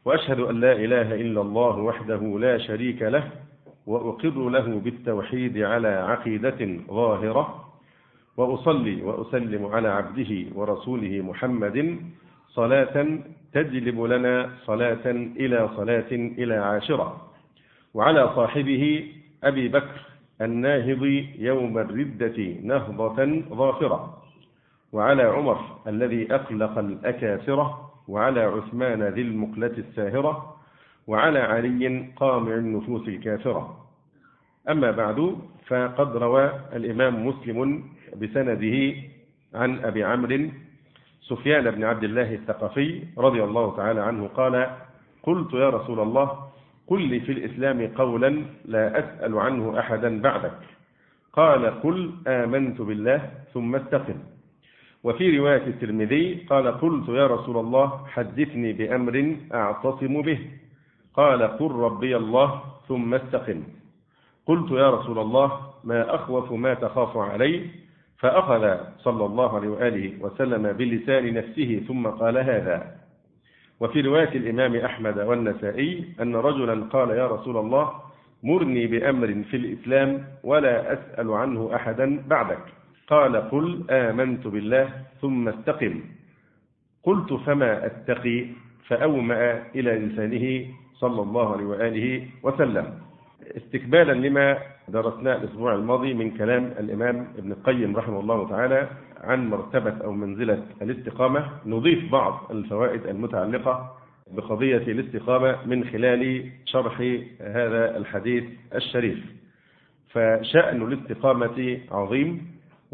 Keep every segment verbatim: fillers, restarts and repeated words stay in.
وأشهد أن لا إله إلا الله وحده لا شريك له، وأقر له بالتوحيد على عقيدة ظاهرة، وأصلي وأسلم على عبده ورسوله محمد صلاة تجلب لنا صلاة إلى صلاة إلى عاشرة، وعلى صاحبه أبي بكر الناهض يوم الردة نهضة ظافرة، وعلى عمر الذي أقلق الأكاسرة، وعلى عثمان ذي المقلة الساهرة، وعلى علي قامع النفوس الكافرة. أما بعد، فقد روى الإمام مسلم بسنده عن أبي عمرو سفيان بن عبد الله الثقفي رضي الله تعالى عنه قال: قلت يا رسول الله، قل لي في الإسلام قولا لا أسأل عنه أحدا بعدك. قال: قل آمنت بالله ثم استقم. وفي رواية الترمذي قال: قلت يا رسول الله حدثني بأمر أعتصم به. قال: قل ربي الله ثم استقم. قلت يا رسول الله ما أخوف ما تخاف علي؟ فأخذ صلى الله عليه وآله وسلم بلسان نفسه ثم قال هذا. وفي رواية الإمام أحمد والنسائي أن رجلا قال: يا رسول الله مرني بأمر في الإسلام ولا أسأل عنه أحدا بعدك. قال: قل آمنت بالله ثم استقم. قلت: فما أتقي؟ فأومأ إلى لسانه صلى الله عليه وآله وسلم. استكمالا لما درسناه الأسبوع الماضي من كلام الإمام ابن القيم رحمه الله تعالى عن مرتبة أو منزلة الاستقامة، نضيف بعض الفوائد المتعلقة بقضية الاستقامة من خلال شرح هذا الحديث الشريف. فشأن الاستقامة عظيم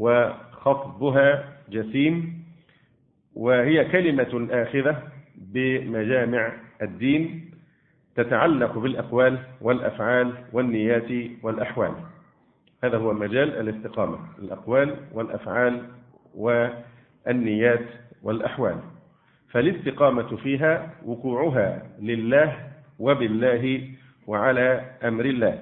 وخطبها جسيم، وهي كلمة آخذة بمجامع الدين تتعلق بالأقوال والأفعال والنيات والأحوال. هذا هو مجال الاستقامة: الأقوال والأفعال والنيات والأحوال. فالاستقامة فيها وقوعها لله وبالله وعلى أمر الله.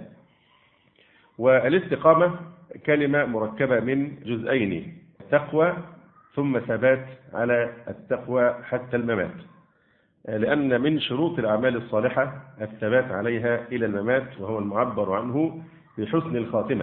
والاستقامة كلمة مركبة من جزئين: التقوى ثم ثبات على التقوى حتى الممات، لأن من شروط الأعمال الصالحة الثبات عليها إلى الممات، وهو المعبر عنه بحسن الخاتمة.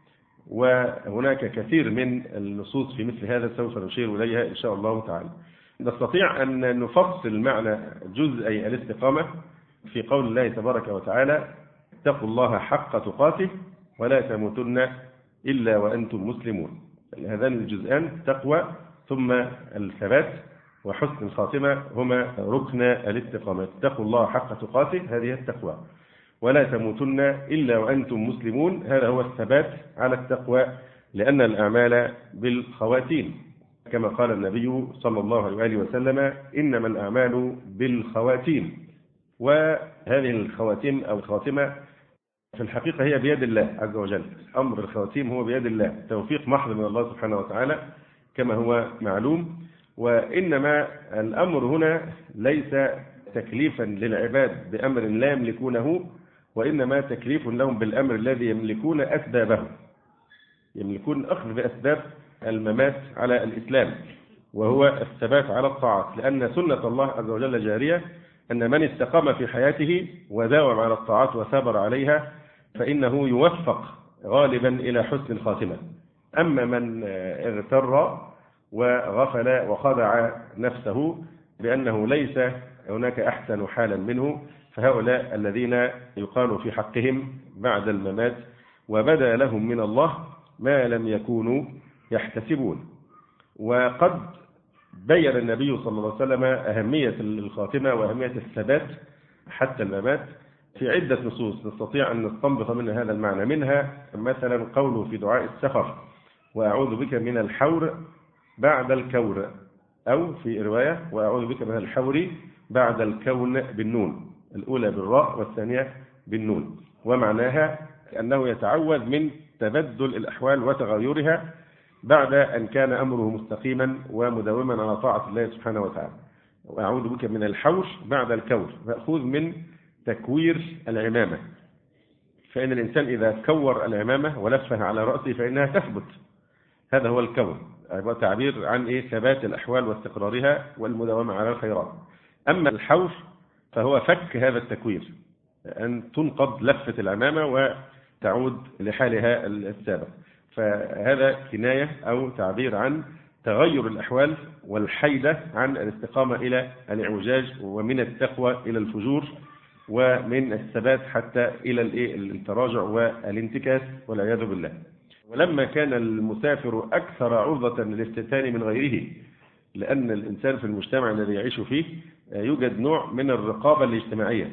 وهناك كثير من النصوص في مثل هذا سوف نشير إليها إن شاء الله تعالى. نستطيع أن نفصل معنى جزئي الاستقامة في قول الله تبارك وتعالى: اتقوا الله حق تقاته ولا تموتن إلا وأنتم مسلمون. هذان الجزئان تقوى ثم الثبات وحسن الخاتمة هما ركن الاستقامة. اتقوا الله حق تقاته هذه التقوى، ولا تموتن إلا وأنتم مسلمون هذا هو الثبات على التقوى، لأن الأعمال بالخواتيم كما قال النبي صلى الله عليه وسلم: إنما الأعمال بالخواتيم. وهذه الخواتيم أو الخاتمة في الحقيقة هي بيد الله عز وجل. أمر الخواتيم هو بيد الله، توفيق محض من الله سبحانه وتعالى كما هو معلوم. وإنما الأمر هنا ليس تكليفا للعباد بأمر لا يملكونه، وإنما تكليف لهم بالأمر الذي يملكون أسبابه، يملكون أخذ بأسباب الممات على الإسلام، وهو الثبات على الطاعات. لأن سنة الله عز وجل جارية، أن من استقام في حياته وداوم على الطاعات وثابر عليها فإنه يوفق غالبا إلى حسن الخاتمة. أما من اغتر وغفل وخدع نفسه بأنه ليس هناك أحسن حالا منه، فهؤلاء الذين يقال في حقهم بعد الممات وبدا لهم من الله ما لم يكونوا يحتسبون. وقد بين النبي صلى الله عليه وسلم أهمية الخاتمة وأهمية الثبات حتى الممات في عدة نصوص نستطيع أن نستنبط منها هذا المعنى. منها مثلا قوله في دعاء السفر: وأعوذ بك من الحور بعد الكور، أو في رواية: وأعوذ بك من الحور بعد الكون بالنون، الأولى بالراء والثانية بالنون. ومعناها أنه يتعوذ من تبدل الأحوال وتغيرها بعد أن كان أمره مستقيما ومداوما على طاعة الله سبحانه وتعالى. وأعوذ بك من الحور بعد الكور، مأخوذ من تكوير العمامة، فإن الإنسان إذا كور العمامة ولفها على رأسه فإنها تثبت، هذا هو الكور، تعبير عن إيه؟ ثبات الأحوال واستقرارها والمداومة على الخيرات. أما الحور فهو فك هذا التكوير، أن تنقض لفة العمامة وتعود لحالها السابق. فهذا كناية أو تعبير عن تغير الأحوال والحيدة عن الاستقامة إلى الاعوجاج، ومن التقوى إلى الفجور، ومن الثبات حتى إلى التراجع والانتكاس والعياذ بالله. ولما كان المسافر أكثر عرضة للافتتان من غيره، لأن الإنسان في المجتمع الذي يعيش فيه يوجد نوع من الرقابة الاجتماعية،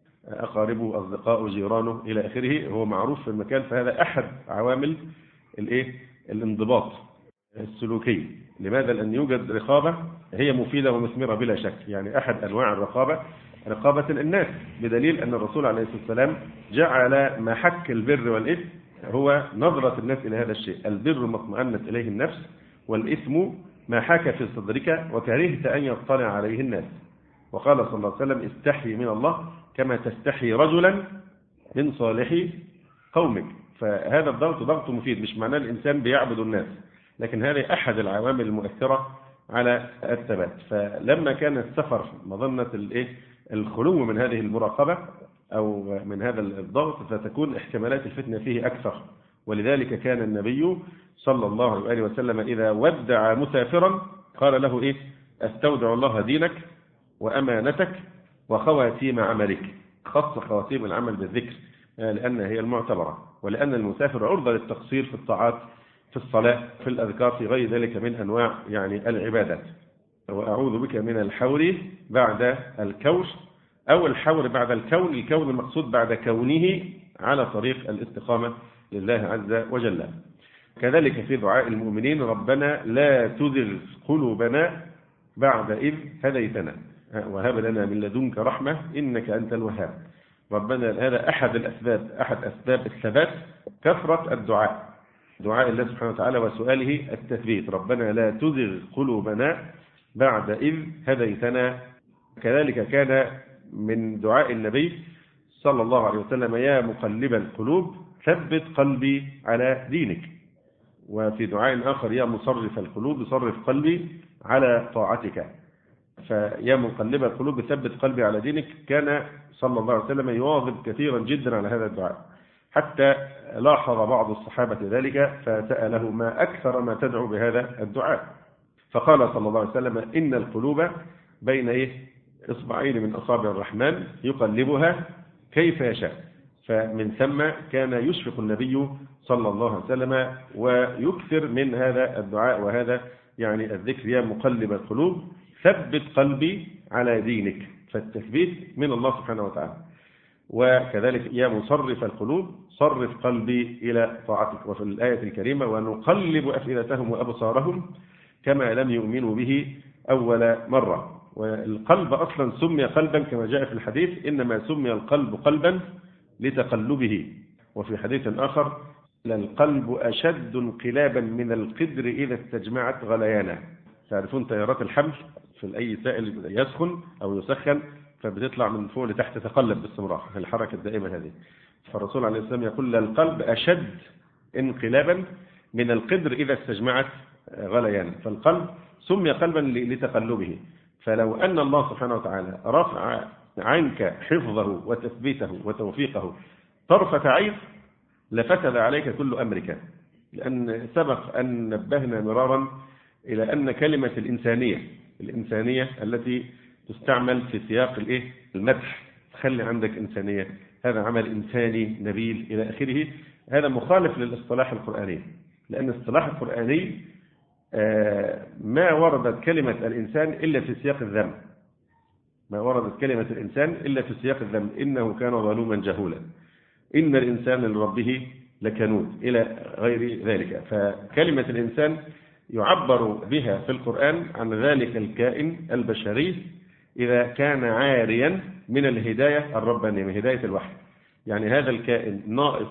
أقاربه، أصدقائه، جيرانه إلى آخره، هو معروف في المكان. فهذا أحد عوامل الإيه؟ الانضباط السلوكي. لماذا؟ لأن يوجد رقابة هي مفيدة ومثمرة بلا شك. يعني أحد أنواع الرقابة رقابة الناس، بدليل أن الرسول عليه الصلاة والسلام جعل محك البر والإثم هو نظرة الناس إلى هذا الشيء. البر ما اطمأنت إليه النفس، والإثم ما حاك في صدرك وكرهت أن يطلع عليه الناس. وقال صلى الله عليه وسلم: استحي من الله كما تستحي رجلا من صالح قومك. فهذا الضغط ضغط مفيد، مش معناه الإنسان بيعبد الناس، لكن هذه أحد العوامل المؤثرة على الثبات. فلما كان السفر مظنة الإيه الخلو من هذه المراقبة أو من هذا الضغط، فتكون احتمالات الفتنة فيه أكثر. ولذلك كان النبي صلى الله عليه وسلم إذا ودع مسافرا قال له: إيه؟ أستودع الله دينك وأمانتك وخواتيم عملك. خص خواتيم العمل بالذكر لأنها هي المعتبرة، ولأن المسافر عرضة للتقصير في الطاعات، في الصلاة، في الأذكار، في غير ذلك من أنواع يعني العبادات. وأعوذ بك من الحور بعد الكوش، أو الحور بعد الكون، الكون المقصود بعد كونه على طريق الاستقامة لله عز وجل. كذلك في دعاء المؤمنين: ربنا لا تزغ قلوبنا بعد إذ هديتنا وهب لنا من لدنك رحمة إنك أنت الوهاب. ربنا، هذا أحد الأسباب، أحد أسباب الثبات كثرة الدعاء، دعاء الله سبحانه وتعالى وسؤاله التثبيت. ربنا لا تزغ قلوبنا بعد إذ هديتنا. كذلك كان من دعاء النبي صلى الله عليه وسلم: يا مقلب القلوب ثبت قلبي على دينك. وفي دعاء آخر: يا مصرف القلوب صرف قلبي على طاعتك. فيا مقلب القلوب ثبت قلبي على دينك. كان صلى الله عليه وسلم يواظب كثيرا جدا على هذا الدعاء، حتى لاحظ بعض الصحابة ذلك فسأله: ما أكثر ما تدعو بهذا الدعاء؟ فقال صلى الله عليه وسلم: إن القلوب بين إيه؟ إصبعين من أصابع الرحمن يقلبها كيف يشاء. فمن ثم كان يشفق النبي صلى الله عليه وسلم ويكثر من هذا الدعاء وهذا يعني الذكر: يا مقلب القلوب ثبت قلبي على دينك. فالتثبيت من الله سبحانه وتعالى. وكذلك: يا مصرف القلوب صرف قلبي إلى طاعتك. وفي الآية الكريمة: ونقلب أفئدتهم وأبصارهم كما لم يؤمنوا به أول مرة. والقلب أصلا سمي قلبا كما جاء في الحديث: إنما سمي القلب قلبا لتقلبه. وفي حديث آخر: للقلب أشد انقلابا من القدر إذا استجمعت غليانا. تعرفون تيارات الحمل في أي سائل يسخن أو يسخن فبتطلع من فوق لتحت، تتقلب باستمرار، الحركة الدائمة هذه. فالرسول عليه السلام يقول: القلب أشد انقلابا من القدر إذا استجمعت غليانا. فالقلب سمي قلبا لتقلبه. فلو أن الله سبحانه وتعالى رفع عنك حفظه وتثبيته وتوفيقه طرفة عين لفسد عليك كل أمرك. لأن سبق أن نبهنا مرارا إلى أن كلمة الإنسانية الإنسانية التي تستعمل في سياق الإيه المدح، خلي عندك إنسانية، هذا عمل إنساني نبيل إلى آخره، هذا مخالف للاصطلاح القرآني. لأن الاصطلاح القرآني ما وردت كلمة الإنسان إلا في سياق الذم، ما وردت كلمة الإنسان إلا في سياق الذم: إنه كان ظلوما جهولا، إن الإنسان لربه لكنود، إلى غير ذلك. فكلمة الإنسان يعبر بها في القرآن عن ذلك الكائن البشري إذا كان عاريا من الهداية الربانية، من هداية الوحي. يعني هذا الكائن ناقص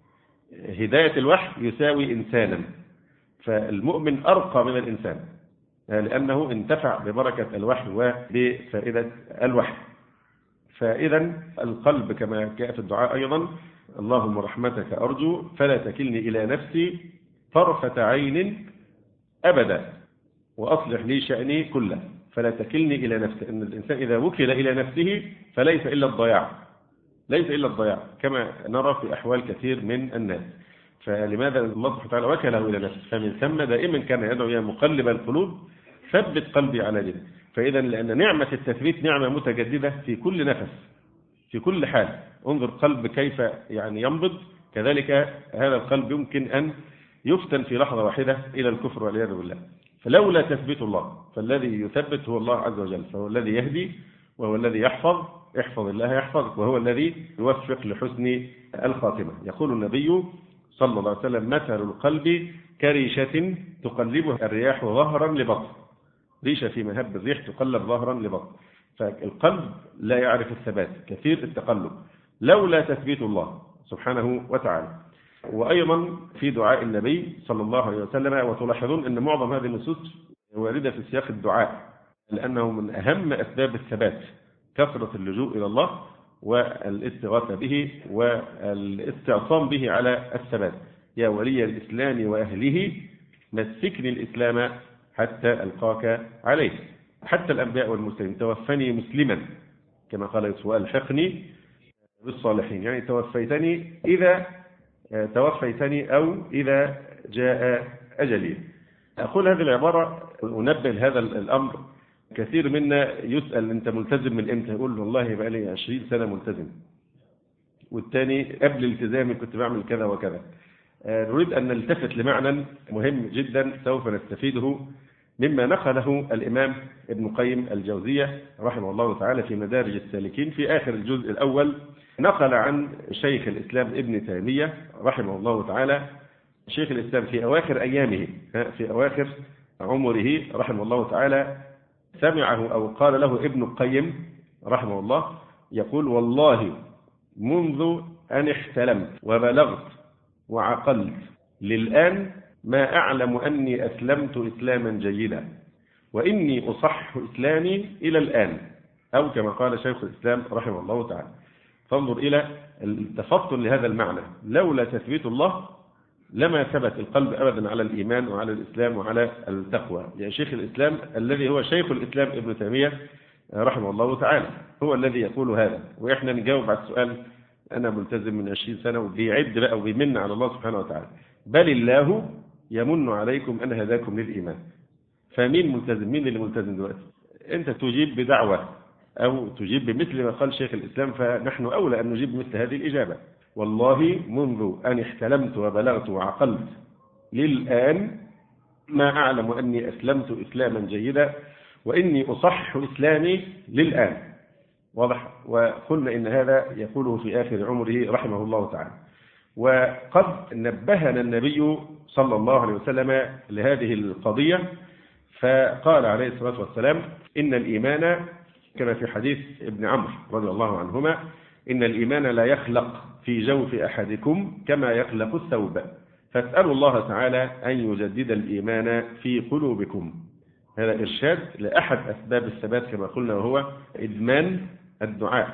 هداية الوحي يساوي إنسانا. فالمؤمن أرقى من الإنسان لأنه انتفع ببركة الوحي وبفائدة الوحي. فإذا القلب كما جاء في الدعاء أيضا: اللهم رحمتك أرجو فلا تكلني إلى نفسي طرفة عين أبدا وأصلح لي شأني كله. فلا تكلني إلى نفسي، إن الإنسان إذا وكل إلى نفسه فليس إلا الضياع، ليس إلا الضياع كما نرى في أحوال كثير من الناس. فلماذا الله سبحانه وتعالى وكله إلى نفسه؟ فمن ثم دائما كان يدعو يا مقلب القلوب ثبت قلبي على دينك. فإذا لأن نعمة التثبيت نعمة متجددة في كل نفس في كل حال. انظر قلب كيف يعني ينبض، كذلك هذا القلب يمكن أن يفتن في لحظة واحدة إلى الكفر والعياذ بالله. فلولا تثبيت الله، فالذي يثبت هو الله عز وجل، فهو الذي يهدي وهو الذي يحفظ، احفظ الله يحفظك، وهو الذي يوفق لحسن الخاتمة. يقول النبي صلى الله عليه وسلم مثل القلب كريشة تقلبها الرياح ظهرا لبطن، ريشة في مهب الريح تقلب ظهرا لبطن. فالقلب لا يعرف الثبات، كثير التقلب لولا تثبيت الله سبحانه وتعالى. وأيضا في دعاء النبي صلى الله عليه وسلم، وتلاحظون أن معظم هذه النصوص واردة في سياق الدعاء، لأنه من أهم أسباب الثبات كثرة اللجوء إلى الله والاستغاثة به والاستعصام به على الثبات. يا ولي الإسلام وأهله مسكني الإسلام حتى ألقاك عليه. حتى الأنبياء والمرسلين توفني مسلما كما قال يوسف ألحقني بالصالحين، يعني توفيتني إذا توفيتني أو إذا جاء أجلي. أقول هذه العبارة أنبه لهذا الأمر. كثير منا يسأل أنت ملتزم من إمتى؟ يقول والله بقى لي عشرين سنة ملتزم، والتاني قبل التزامي كنت بعمل كذا وكذا. نريد أن نلتفت لمعنى مهم جدا سوف نستفيده مما نقله الإمام ابن قيم الجوزية رحمه الله تعالى في مدارج السالكين في آخر الجزء الأول. نقل عن شيخ الإسلام ابن تيمية رحمه الله تعالى، شيخ الإسلام في أواخر أيامه في أواخر عمره رحمه الله تعالى، سمعه أو قال له ابن القيم رحمه الله يقول والله منذ أن احتلمت وبلغت وعقلت للآن ما أعلم أني أسلمت إسلاما جيدا، وإني أصح إسلامي إلى الآن، أو كما قال شيخ الإسلام رحمه الله تعالى. فانظر إلى التفطن لهذا المعنى. لولا تثبيت الله لما ثبت القلب أبدا على الإيمان وعلى الإسلام وعلى التقوى. يعني شيخ الإسلام الذي هو شيخ الإسلام ابن تيمية رحمه الله تعالى هو الذي يقول هذا، وإحنا نجاوب على السؤال أنا ملتزم من عشرين سنة وبيعد بقى وبيمن على الله سبحانه وتعالى. بل الله يمن عليكم أن هداكم للإيمان. فمين ملتزم؟ مين اللي ملتزم دلوقتي؟ أنت تجيب بدعوة أو تجيب بمثل ما قال شيخ الإسلام، فنحن أولى أن نجيب مثل هذه الإجابة. والله منذ أن احتلمت وبلغت وعقلت للآن ما أعلم أني أسلمت إسلاما جيدا، وإني أصح إسلامي للآن. واضح؟ وقلنا إن هذا يقوله في آخر عمره رحمه الله تعالى. وقد نبهنا النبي صلى الله عليه وسلم لهذه القضية، فقال عليه الصلاة والسلام إن الإيمان كما في حديث ابن عمرو رضي الله عنهما إن الإيمان لا يخلق في جوف أحدكم كما يخلق الثوب، فاسألوا الله تعالى أن يجدد الإيمان في قلوبكم. هذا إرشاد لأحد أسباب الثبات كما قلنا، وهو إدمان الدعاء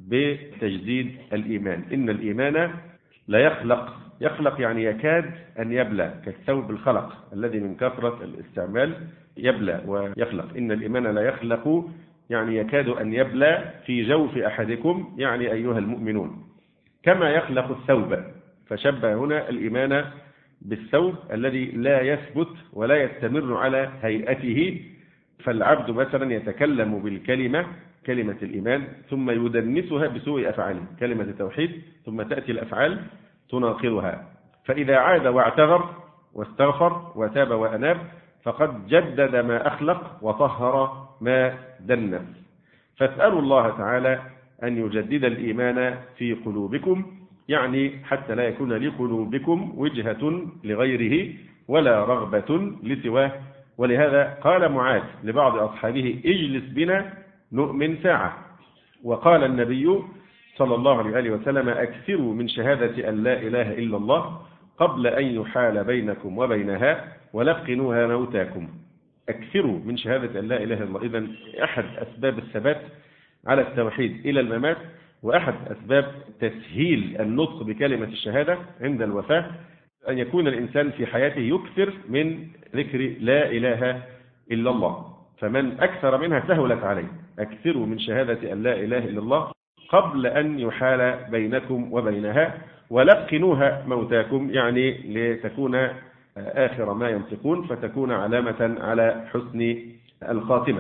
بتجديد الإيمان. إن الإيمان لا يخلق، يخلق يعني يكاد أن يبلى، كالثوب الخلق الذي من كثرة الاستعمال يبلى ويخلق. إن الإيمان لا يخلق يعني يكاد أن يبلى في جوف أحدكم، يعني أيها المؤمنون، كما يخلق الثوب. فشبه هنا الإيمان بالثوب الذي لا يثبت ولا يستمر على هيئته. فالعبد مثلا يتكلم بالكلمة كلمة الإيمان ثم يدنسها بسوء أفعاله، كلمة التوحيد، ثم تأتي الأفعال تناقضها. فإذا عاد واعتذر واستغفر وتاب وأناب فقد جدد ما أخلق وطهر ما دنس. فاسألوا الله تعالى أن يجدد الإيمان في قلوبكم، يعني حتى لا يكون لقلوبكم وجهة لغيره ولا رغبة لسواه. ولهذا قال معاذ لبعض أصحابه اجلس بنا نؤمن ساعة. وقال النبي صلى الله عليه وسلم أكثروا من شهادة أن لا إله إلا الله قبل أن يحال بينكم وبينها ولقنوها موتاكم. أكثروا من شهادة أن لا إله إلا الله. إذن أحد أسباب الثبات على التوحيد إلى الممات، وأحد أسباب تسهيل النطق بكلمة الشهادة عند الوفاة أن يكون الإنسان في حياته يكثر من ذكر لا إله إلا الله. فمن أكثر منها سهلت عليه. أكثروا من شهادة أن لا إله إلا الله قبل أن يحال بينكم وبينها، ولقنوها موتاكم، يعني لتكون آخر ما ينطقون، فتكون علامة على حسن الخاتمة.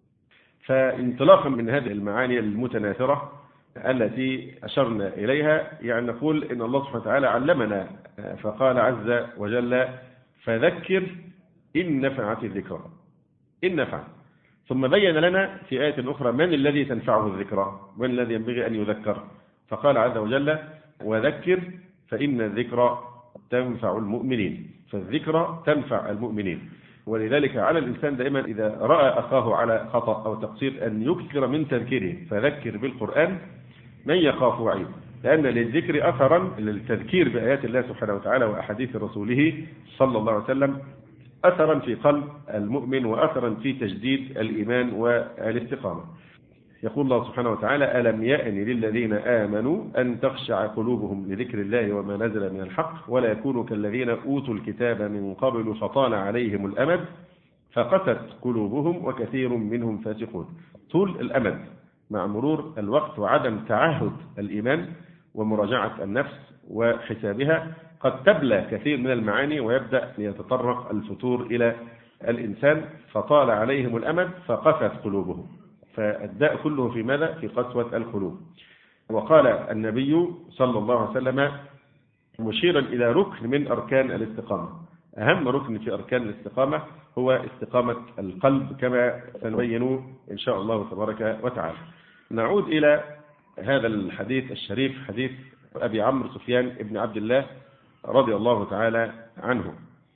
فانطلاقا من هذه المعاني المتناثرة التي أشرنا إليها، يعني نقول إن الله سبحانه وتعالى علمنا فقال عز وجل: فذكر إن نفعت الذكرى، إن نفعت. ثم بين لنا في آية أخرى من الذي تنفعه الذكرى، من الذي ينبغي أن يذكر، فقال عز وجل: وذكر فإن الذكرى تنفع المؤمنين. فالذكرى تنفع المؤمنين. ولذلك على الإنسان دائما إذا رأى أخاه على خطأ أو تقصير أن يكثر من تذكيره، فذكر بالقرآن من يخاف وعيد، لأن للذكر أثرا، للتذكير بآيات الله سبحانه وتعالى وأحاديث رسوله صلى الله عليه وسلم، أثرا في قلب المؤمن وأثرا في تجديد الإيمان والاستقامة. يقول الله سبحانه وتعالى: ألم يأن للذين آمنوا أن تخشع قلوبهم لذكر الله وما نزل من الحق ولا يكونوا كالذين أوتوا الكتاب من قبل فطال عليهم الأمد فقست قلوبهم وكثير منهم فاسقون. طول الأمد مع مرور الوقت وعدم تعهد الإيمان ومراجعة النفس وحسابها قد تبلى كثير من المعاني ويبدأ يتطرق الفتور إلى الإنسان. فطال عليهم الأمد فقست قلوبهم، فالداء كله في ماذا؟ في قسوة القلوب. وقال النبي صلى الله عليه وسلم مشيرا إلى ركن من أركان الاستقامة، أهم ركن في أركان الاستقامة هو استقامة القلب، كما سنبين إن شاء الله تبارك وتعالى. نعود إلى هذا الحديث الشريف، حديث أبي عمرو سفيان بن عبد الله رضي الله تعالى عنه.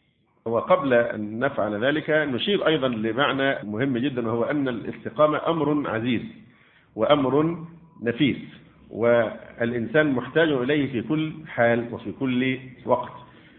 وقبل أن نفعل ذلك نشير أيضا لمعنى مهم جدا، وهو أن الاستقامة أمر عزيز وأمر نفيس، والإنسان محتاج إليه في كل حال وفي كل وقت.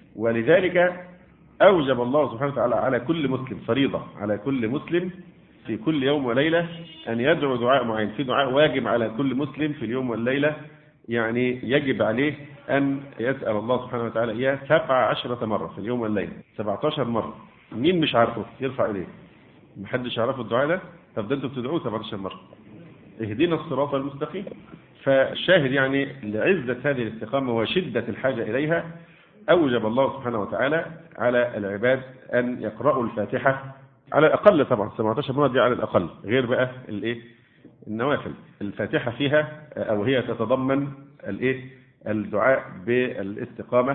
ولذلك أوجب الله سبحانه وتعالى على كل مسلم، فريضة على كل مسلم في كل يوم وليلة أن يدعو دعاء معين. في دعاء واجب على كل مسلم في اليوم والليلة، يعني يجب عليه أن يسأل الله سبحانه وتعالى إياه سبع عشرة مرة في اليوم والليلة، سبعة عشر مرة. مين مش عارفه يرفع إليه؟ محدش عارفه الدعاء ده؟ طب ده أنتوا بتدعوه سبعة عشر مرة. اهدنا الصراط المستقيم. فالشاهد يعني لعزة هذه الاستقامة وشدة الحاجة إليها أوجب الله سبحانه وتعالى على العباد أن يقرأوا الفاتحة على الأقل، طبعا سبعة عشر مرة دي على الأقل، غير بقى الإيه؟ النوافل. الفاتحة فيها أو هي تتضمن الإيه؟ الدعاء بالاستقامة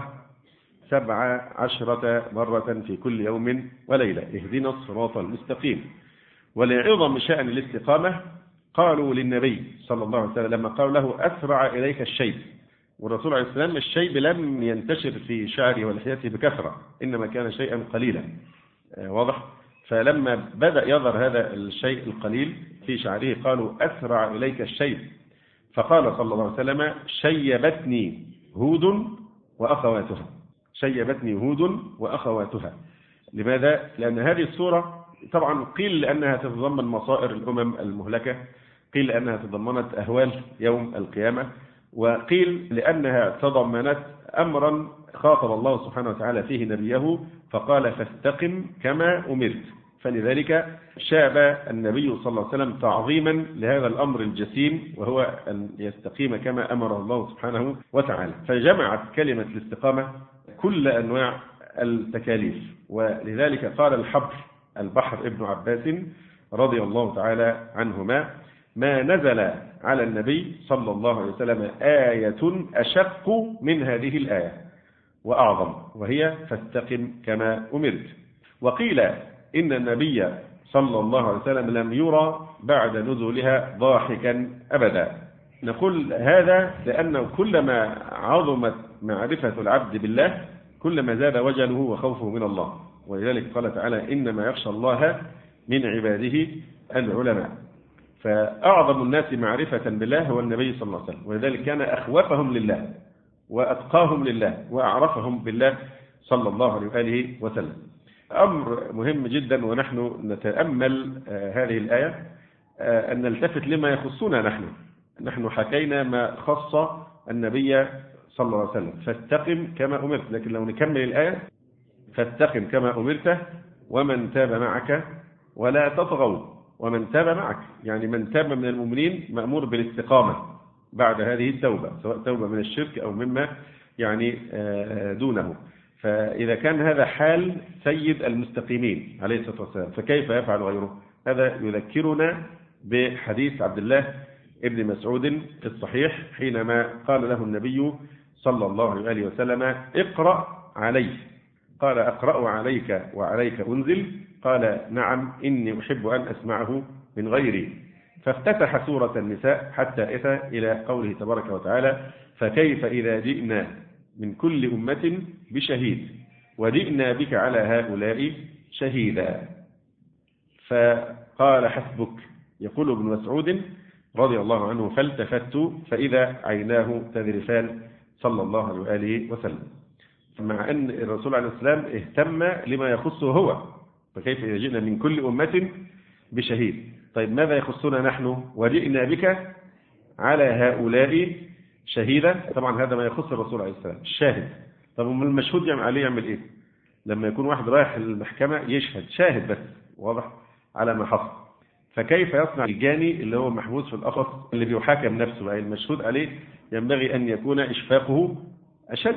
سبع عشرة مرة في كل يوم وليلة، اهدنا الصراط المستقيم. ولعظم شأن الاستقامة قالوا للنبي صلى الله عليه وسلم لما قالوا له أسرع إليك الشيب، والرسول عليه السلام الشيب لم ينتشر في شعره ولحيته بكثرة، إنما كان شيئا قليلا، واضح؟ فلما بدأ يظهر هذا الشيء القليل في شعره قالوا أسرع إليك الشيب، فقال صلى الله عليه وسلم شيبتني هود وأخواتها، شيبتني هود وأخواتها. لماذا؟ لأن هذه السورة طبعا قيل لأنها تتضمن مصائر الأمم المهلكة، قيل لأنها تضمنت أهوال يوم القيامة، وقيل لأنها تضمنت أمرا خاطب الله سبحانه وتعالى فيه نبيه فقال فاستقم كما أمرت. فلذلك شاب النبي صلى الله عليه وسلم تعظيما لهذا الأمر الجسيم، وهو أن يستقيم كما أمر الله سبحانه وتعالى. فجمعت كلمة الاستقامة كل أنواع التكاليف. ولذلك قال الحبر البحر ابن عباس رضي الله تعالى عنهما ما نزل على النبي صلى الله عليه وسلم آية أشق من هذه الآية وأعظم، وهي فاستقم كما أمرت. وقيل إن النبي صلى الله عليه وسلم لم يرى بعد نزولها ضاحكا أبدا. نقول هذا لأنه كلما عظمت معرفة العبد بالله كلما زاد وجله وخوفه من الله، ولذلك قال تعالى إنما يخشى الله من عباده العلماء. فأعظم الناس معرفة بالله هو النبي صلى الله عليه وسلم، ولذلك كان أخوفهم لله وأتقاهم لله وأعرفهم بالله صلى الله عليه وآله وسلم. أمر مهم جدا ونحن نتأمل هذه الآية أن نلتفت لما يخصنا نحن. نحن حكينا ما خص النبي صلى الله عليه وسلم فاستقم كما أمرت، لكن لو نكمل الآية فاستقم كما أمرت ومن تاب معك ولا تطغوا ومن تاب معك، يعني من تاب من المؤمنين مأمور بالاستقامة بعد هذه التوبة، سواء توبة من الشرك أو مما يعني دونه. فإذا كان هذا حال سيد المستقيمين عليه الصلاة والسلام فكيف يفعل غيره؟ هذا يذكرنا بحديث عبد الله ابن مسعود في الصحيح حينما قال له النبي صلى الله عليه وسلم اقرأ علي، قال أقرأ عليك وعليك أنزل؟ قال نعم إني أحب أن أسمعه من غيري. فافتتح سورة النساء حتى أتى إلى قوله تبارك وتعالى فكيف إذا جئنا من كل أمة بشهيد وجئنا بك على هؤلاء شهيدا. فقال حسبك، يقول ابن مسعود رضي الله عنه فالتفت فإذا عيناه تذرفان صلى الله عليه وسلم، مع أن الرسول عليه السلام اهتم لما يخصه هو، فكيف إذا جئنا من كل أمة بشهيد؟ طيب ماذا يخصنا نحن؟ وجئنا بك على هؤلاء شهيدا. طبعا هذا ما يخص الرسول عليه السلام الشاهد. طب المشهود يعمل عليه يعمل إيه؟ لما يكون واحد رايح المحكمة يشهد شاهد بس، واضح على ما حصل، فكيف يصنع الجاني اللي هو محبوس في القفص اللي بيحاكم نفسه؟ أي المشهود عليه ينبغي أن يكون إشفاقه أشد،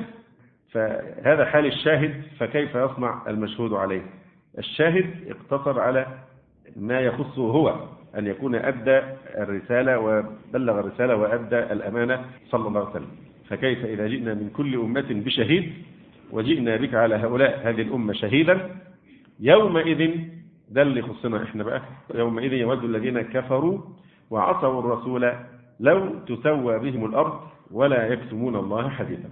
فهذا حال الشاهد، فكيف يصنع المشهود عليه؟ الشاهد اقتصر على ما يخصه هو، أن يكون أدى الرسالة وبلغ الرسالة وأدى الأمانة صلى الله عليه وسلم. فكيف إذا جئنا من كل أمة بشهيد وجئنا بك على هؤلاء هذه الأمة شهيدا يومئذ، ده اللي يخصنا إحنا بقى، يومئذ يود الذين كفروا وعصوا الرسول لو تسوى بهم الأرض ولا يكتمون الله حديثا.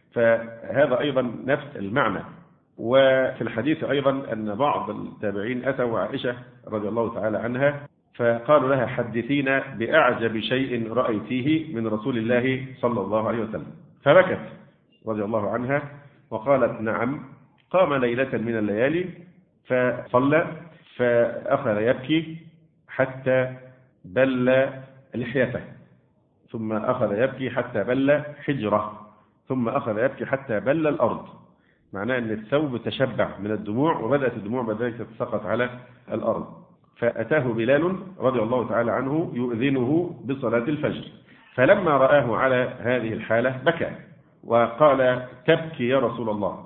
فهذا أيضا نفس المعنى. وفي الحديث أيضا أن بعض التابعين أتوا عائشة رضي الله تعالى عنها فقالوا لها حدثينا بأعجب شيء رأيتيه من رسول الله صلى الله عليه وسلم، فبكت رضي الله عنها وقالت نعم، قام ليلة من الليالي فصلى فأخذ يبكي حتى بل لحيته، ثم أخذ يبكي حتى بل حجره، ثم أخذ يبكي حتى بل الأرض. معناه أن الثوب تشبع من الدموع وبدأت الدموع بذلك تتساقط على الأرض. فأتاه بلال رضي الله تعالى عنه يؤذنه بصلاة الفجر، فلما رآه على هذه الحالة بكى وقال تبكي يا رسول الله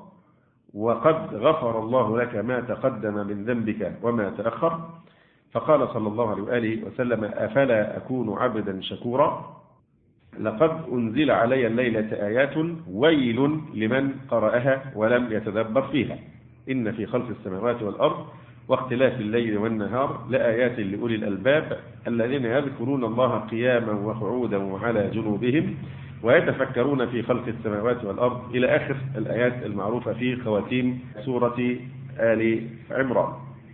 وقد غفر الله لك ما تقدم من ذنبك وما تأخر؟ فقال صلى الله عليه وآله وسلم أفلا أكون عبدا شكورا؟ لقد أنزل علي الليلة آيات ويل لمن قرأها ولم يتدبر فيها، إن في خلق السماوات والأرض واختلاف الليل والنهار لآيات لأولي الألباب الذين يذكرون الله قياما وقعودا وعلى جنوبهم ويتفكرون في خلق السماوات والأرض إلى آخر الآيات المعروفة في خواتيم سورة آل عمران.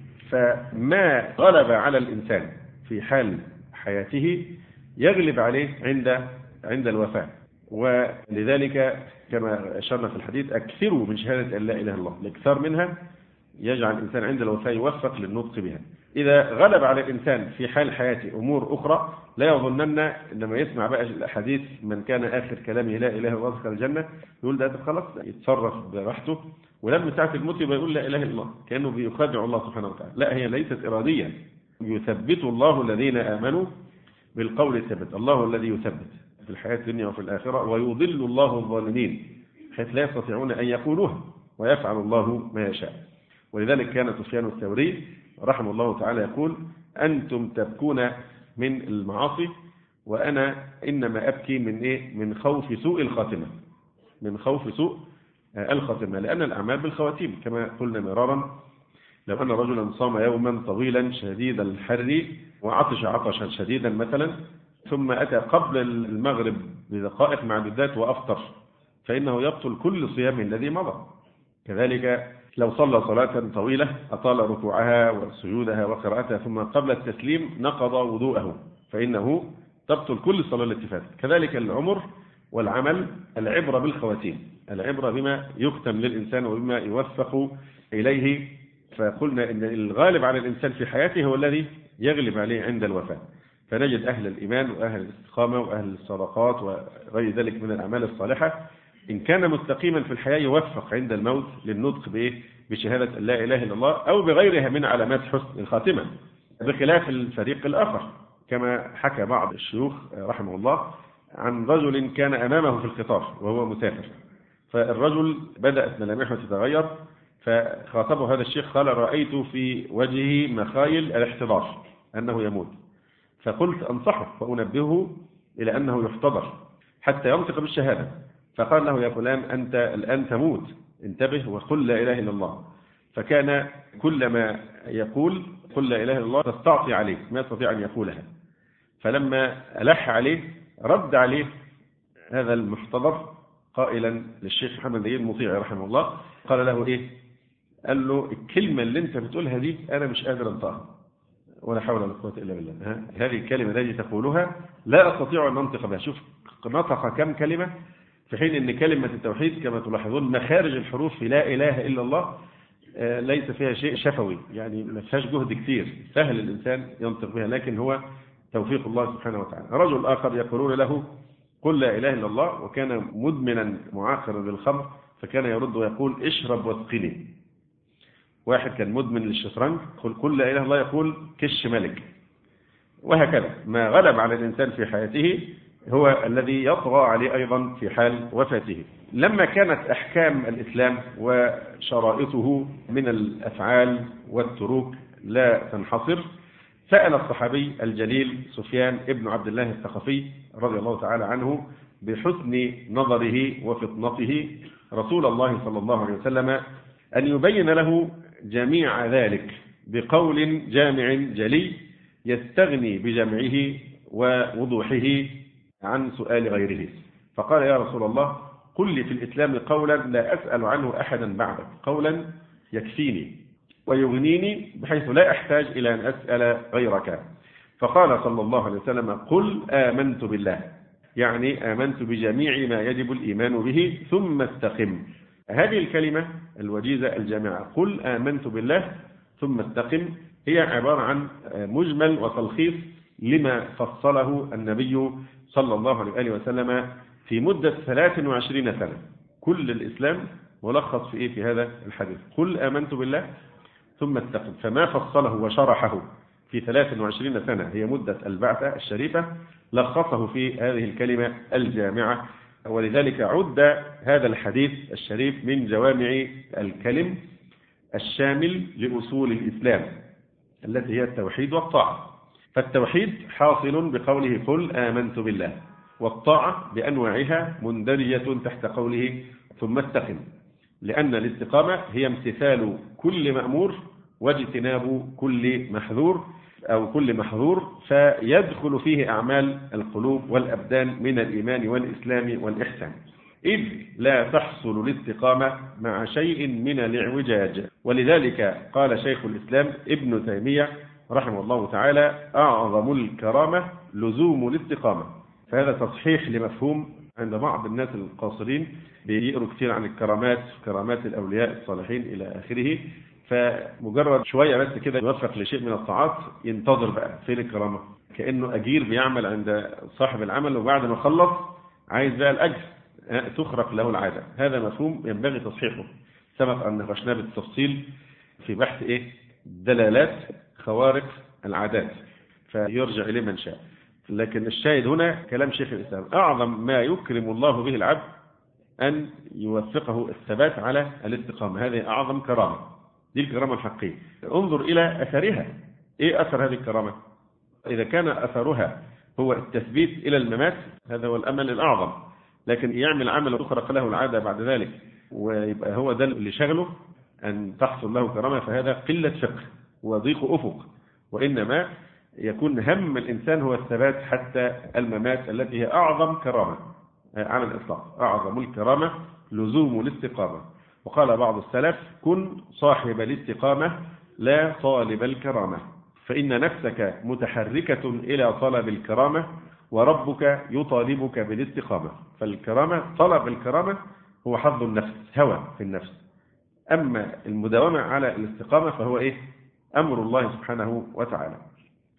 فما غلب على الإنسان في حال حياته يغلب عليه عند عند الوفاة. ولذلك كما أشرنا في الحديث أكثروا من شهادة أن لا إله إلا الله، الإكثار منها يجعل الإنسان عند الوفاة يوفق للنطق بها. إذا غلب على الإنسان في حال حياته أمور أخرى لا يظنن لما يسمع بقى الحديث من كان آخر كلامه لا إله إلا الله دخل الجنة يقول ده خلاص يتصرف براحته، ولما ساعة الموت يبقى يقول لا إله إلا الله كأنه بيخادع الله سبحانه وتعالى. لا، هي ليست إرادية. يثبت الله الذين آمنوا بالقول الثابت، الله الذي يثبت في الحياة الدنيا وفي الآخرة، ويضل الله الظالمين حيث لا يستطيعون أن يقولوها، ويفعل الله ما يشاء. ولذلك كان سفيان الثوري رحمه الله تعالى يقول أنتم تبكون من المعاصي وأنا إنما أبكي من إيه؟ من خوف سوء الخاتمة، من خوف سوء الخاتمة، لأن الأعمال بالخواتيم كما قلنا مرارا. لو أن رجلا صام يوما طويلا شديد الحر وعطش عطشا شديدا مثلا ثم أتى قبل المغرب بدقائق معدودات وأفطر فإنه يبطل كل صيام الذي مضى. كذلك لو صلى صلاة طويلة أطال ركوعها وسجودها وقراءتها ثم قبل التسليم نقض وضوءه فإنه تبطل كل الصلاة التي فاتت. كذلك العمر والعمل العبرة بالخواتيم، العبرة بما يختم للإنسان وبما يوفق إليه. فقلنا إن الغالب على الإنسان في حياته هو الذي يغلب عليه عند الوفاة. فنجد أهل الإيمان وأهل الاستقامة وأهل الصدقات وغير ذلك من الأعمال الصالحة إن كان مستقيما في الحياة يوفق عند الموت للنطق بإيه؟ بشهادة لا إله إلا الله أو بغيرها من علامات حسن الخاتمة، بخلاف الفريق الآخر كما حكى بعض الشيوخ رحمه الله عن رجل كان أمامه في القطار وهو مسافر، فالرجل بدأت ملامحه تتغير، فخاطبه هذا الشيخ قال: رأيت في وجهه مخايل الاحتضار أنه يموت، فقلت أنصحه وأنبهه إلى أنه يحتضر حتى ينطق بالشهادة، فقال له: يا فلان أنت الآن تموت، انتبه وقل لا إله إلا الله. فكان كلما يقول قل لا إله إلا الله تستعطي عليه، ما يستطيع أن يقولها، فلما ألح عليه رد عليه هذا المحتضر قائلا للشيخ محمد نجيب المطيعي رحمه الله، قال له إيه؟ قال له: الكلمة اللي أنت بتقولها دي أنا مش قادر أنطقها، ولا حول ولا قوة إلا بالله. هذه الكلمة التي تقولها لا أستطيع أن أنطق بها. شوف نطق كم كلمة، في حين أن كلمة التوحيد كما تلاحظون مخارج الحروف في لا إله إلا الله ليس فيها شيء شفوي، يعني ما فيهاش جهد كثير، سهل الإنسان ينطق بها، لكن هو توفيق الله سبحانه وتعالى. رجل آخر يقولون له قل لا إله إلا الله، وكان مدمنا معاقرا للخمر، فكان يرد ويقول اشرب واسقني. واحد كان مدمن للشطرنج، قل قل لا إله إلا الله، يقول كش ملك. وهكذا ما غلب على الإنسان في حياته هو الذي يطغى عليه أيضا في حال وفاته. لما كانت أحكام الإسلام وشرائطه من الأفعال والتروك لا تنحصر، سأل الصحابي الجليل سفيان ابن عبد الله الثقفي رضي الله تعالى عنه بحسن نظره وفطنته رسول الله صلى الله عليه وسلم أن يبين له جميع ذلك بقول جامع جلي يستغني بجمعه ووضوحه عن سؤال غيره. فقال: يا رسول الله قل لي في الإسلام قولا لا أسأل عنه أحدا بعدك، قولا يكفيني ويغنيني بحيث لا أحتاج إلى أن أسأل غيرك. فقال صلى الله عليه وسلم: قل آمنت بالله، يعني آمنت بجميع ما يجب الإيمان به ثم استقم. هذه الكلمة الوجيزة الجامعة قل آمنت بالله ثم استقم هي عبارة عن مجمل وتلخيص لما فصله النبي صلى الله عليه وسلم في مدة ثلاث وعشرين سنة. كل الإسلام ملخص في إيه في هذا الحديث؟ قل آمنت بالله ثم استقم. فما فصله وشرحه في ثلاث وعشرين سنة هي مدة البعثة الشريفة، لخصه في هذه الكلمة الجامعة، ولذلك عد هذا الحديث الشريف من جوامع الكلم الشامل لأصول الإسلام التي هي التوحيد والطاعة. فالتوحيد حاصل بقوله قل آمنت بالله، والطاعة بأنواعها مندرجة تحت قوله ثم استقم، لأن الاستقامة هي امتثال كل مأمور واجتناب كل محذور أو كل محظور، فيدخل فيه أعمال القلوب والأبدان من الإيمان والإسلام والإحسان، إذ لا تحصل الاستقامة مع شيء من الاعوجاج. ولذلك قال شيخ الإسلام ابن تيمية رحمه الله تعالى: أعظم الكرامة لزوم الاستقامة. فهذا تصحيح لمفهوم عند بعض الناس القاصرين بيقروا كثير عن الكرامات، كرامات الأولياء الصالحين إلى آخره، فمجرد شوية بس كده يوفق لشيء من الطاعات ينتظر بقى فين الكرامة، كأنه أجير بيعمل عند صاحب العمل وبعد ما خلص عايز بقى الأجر تخرق له العادة. هذا مفهوم ينبغي تصحيحه، سبق أن نقشناه بالتفصيل في بحث إيه دلالات خوارق العادات، فيرجع إليه من شاء. لكن الشاهد هنا كلام شيخ الإسلام: أعظم ما يكرم الله به العبد أن يوفقه الثبات على الاستقامة، هذه أعظم كرامة، دي الكرامة الحقيقية. انظر إلى أثرها، إيه أثر هذه الكرامة؟ إذا كان أثرها هو التثبيت إلى الممات هذا هو الأمل الأعظم، لكن يعمل عمل تخرق له العادة بعد ذلك ويبقى هو ده اللي شغله أن تحصل له كرامة، فهذا قلة فقه وضيق أفق، وإنما يكون هم الإنسان هو الثبات حتى الممات التي هي أعظم كرامة على الإطلاق. أعظم الكرامة لزوم الاستقامة. وقال بعض السلف: كن صاحب الاستقامة لا طالب الكرامة، فإن نفسك متحركة إلى طلب الكرامة وربك يطالبك بالاستقامة. فالكرامة طلب الكرامة هو حظ النفس، هوى في النفس، أما المداومة على الاستقامة فهو إيه؟ أمر الله سبحانه وتعالى.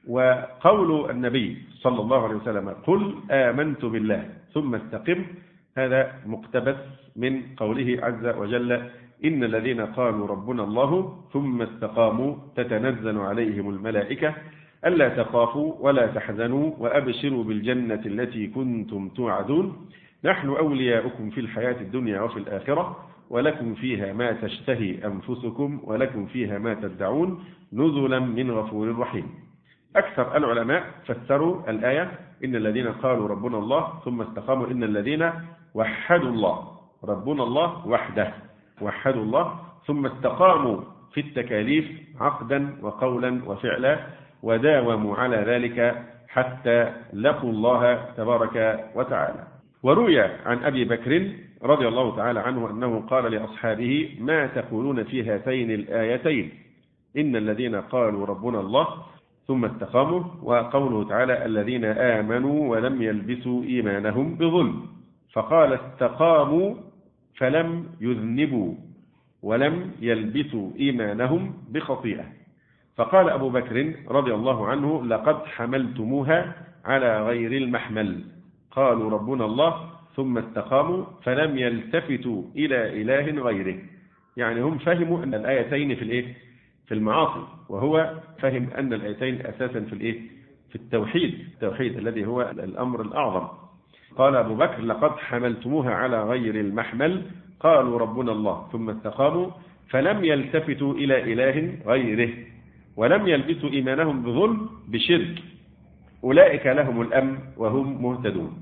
وقول النبي صلى الله عليه وسلم قل آمنت بالله ثم استقم هذا مقتبس من قوله عز وجل: إن الذين قالوا ربنا الله ثم استقاموا تتنزل عليهم الملائكة ألا تخافوا ولا تحزنوا وأبشروا بالجنة التي كنتم توعدون نحن أولياؤكم في الحياة الدنيا وفي الآخرة ولكم فيها ما تشتهي أنفسكم ولكم فيها ما تدعون نزلا من غفور رحيم. أكثر العلماء فسروا الآية إن الذين قالوا ربنا الله ثم استقاموا إن الذين وحدوا الله، ربنا الله وحده، وحدوا الله ثم استقاموا في التكاليف عقدا وقولا وفعلا وداوموا على ذلك حتى لقوا الله تبارك وتعالى. وروي عن أبي بكر رضي الله تعالى عنه أنه قال لأصحابه: ما تقولون في هاتين الآيتين إن الذين قالوا ربنا الله ثم استقاموا وقوله تعالى الذين آمنوا ولم يلبسوا إيمانهم بظلم، فقال استقاموا فلم يذنبوا ولم يلبسوا إيمانهم بخطيئة. فقال أبو بكر رضي الله عنه: لقد حملتموها على غير المحمل، قالوا ربنا الله ثم استقاموا فلم يلتفتوا إلى إله غيره. يعني هم فهموا أن الآيتين في الإيه؟ في المعاصي، وهو فهم أن الآيتين أساسا في الإيه؟ في التوحيد، التوحيد الذي هو الأمر الأعظم. قال أبو بكر: لقد حملتموها على غير المحمل، قالوا ربنا الله ثم استقاموا فلم يلتفتوا إلى إله غيره ولم يلبسوا إيمانهم بظلم بشرك أولئك لهم الأمن وهم مهتدون.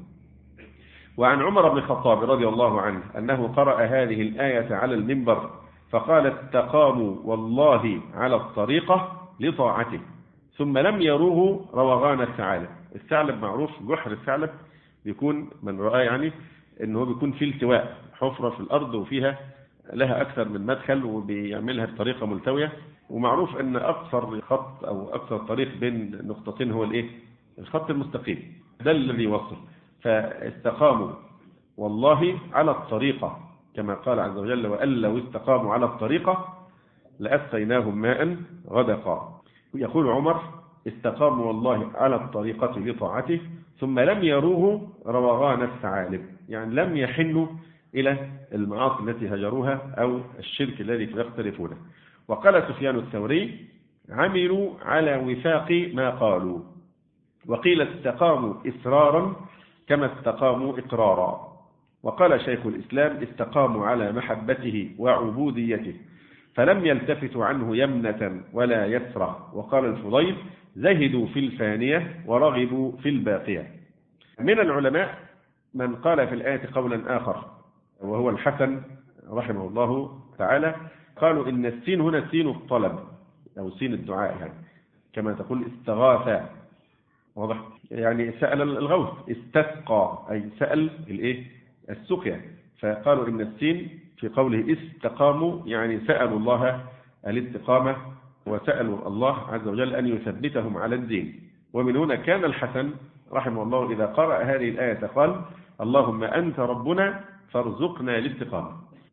وعن عمر بن الخطاب رضي الله عنه أنه قرأ هذه الآية على المنبر فقال: استقاموا والله على الطريقة لطاعته ثم لم يروه روغان الثعالب. الثعلب معروف، جحر الثعلب بيكون من رأى يعني أنه بيكون فيه التواء، حفرة في الأرض وفيها لها أكثر من مدخل وبيعملها بطريقة ملتوية، ومعروف أن أقصر خط أو أقصر طريق بين نقطتين هو الإيه؟ الخط المستقيم، ده الذي يوصل. فاستقاموا والله على الطريقة كما قال عز وجل: وأن لو استقاموا على الطريقة لأسقيناهم ماء غدقا. يقول عمر: استقاموا والله على الطريقة لطاعته ثم لم يروه روغان الثعالب، يعني لم يحنوا إلى المعاصي التي هجروها أو الشرك الذي يقترفونه. وقال سفيان الثوري: عملوا على وفاق ما قالوا، وقيل استقاموا إصرارا كما استقاموا إقرارا. وقال شيخ الإسلام: استقاموا على محبته وعبوديته فلم يلتفتوا عنه يمنة ولا يسرة. وقال الفضيل: زهدوا في الفانية ورغبوا في الباقية. من العلماء من قال في الآية قولا آخر وهو الحسن رحمه الله تعالى، قالوا إن السين هنا سين الطلب أو سين الدعاء، يعني كما تقول استغاث، واضح؟ يعني سأل الغوث، استسقى أي سأل الإيه؟ السقيا. فقالوا إن السين في قوله استقاموا يعني سألوا الله الاستقامة وسألوا الله عز وجل أن يثبتهم على الدين. ومن هنا كان الحسن رحمه الله إذا قرأ هذه الآية قال: اللهم أنت ربنا فارزقنا الاستقامة.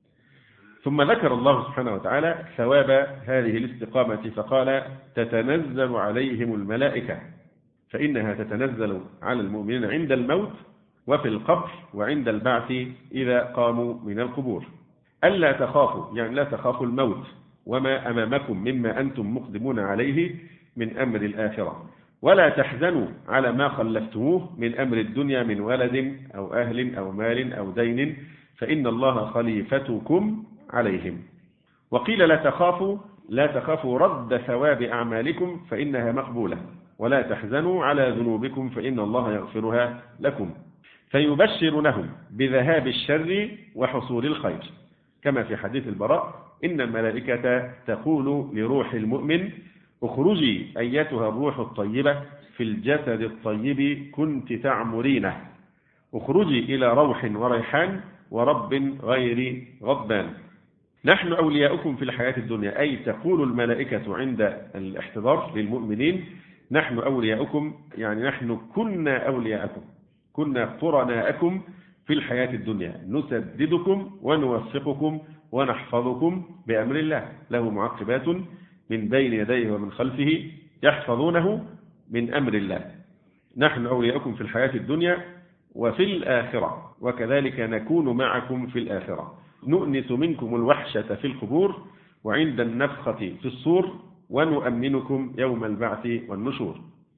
ثم ذكر الله سبحانه وتعالى ثواب هذه الاستقامة فقال: تتنزل عليهم الملائكة، فإنها تتنزل على المؤمنين عند الموت وفي القبر وعند البعث إذا قاموا من القبور. ألا تخافوا يعني لا تخافوا الموت وما أمامكم مما أنتم مقدمون عليه من أمر الآخرة، ولا تحزنوا على ما خلفتموه من أمر الدنيا من ولد أو أهل أو مال أو دين، فإن الله خليفتكم عليهم. وقيل لا تخافوا لا تخافوا رد ثواب أعمالكم فإنها مقبولة، ولا تحزنوا على ذنوبكم فإن الله يغفرها لكم، فيبشرونهم بذهاب الشر وحصول الخير، كما في حديث البراء: إن الملائكة تقول لروح المؤمن: اخرجي أيتها الروح الطيبة في الجسد الطيب كنت تعمرينه، اخرجي إلى روح وريحان ورب غير غضبان. نحن أولياؤكم في الحياة الدنيا، أي تقول الملائكة عند الاحتضار للمؤمنين: نحن أولياؤكم، يعني نحن كنا أولياءكم، كنا قرناءكم في الحياة الدنيا، نسددكم ونوفقكم ونحفظكم بأمر الله، له معقبات من بين يديه ومن خلفه يحفظونه من أمر الله. نحن أولياؤكم في الحياة الدنيا وفي الآخرة، وكذلك نكون معكم في الآخرة، نؤنس منكم الوحشة في القبور وعند النفخة في الصور، ونؤمنكم يوم البعث والنشور،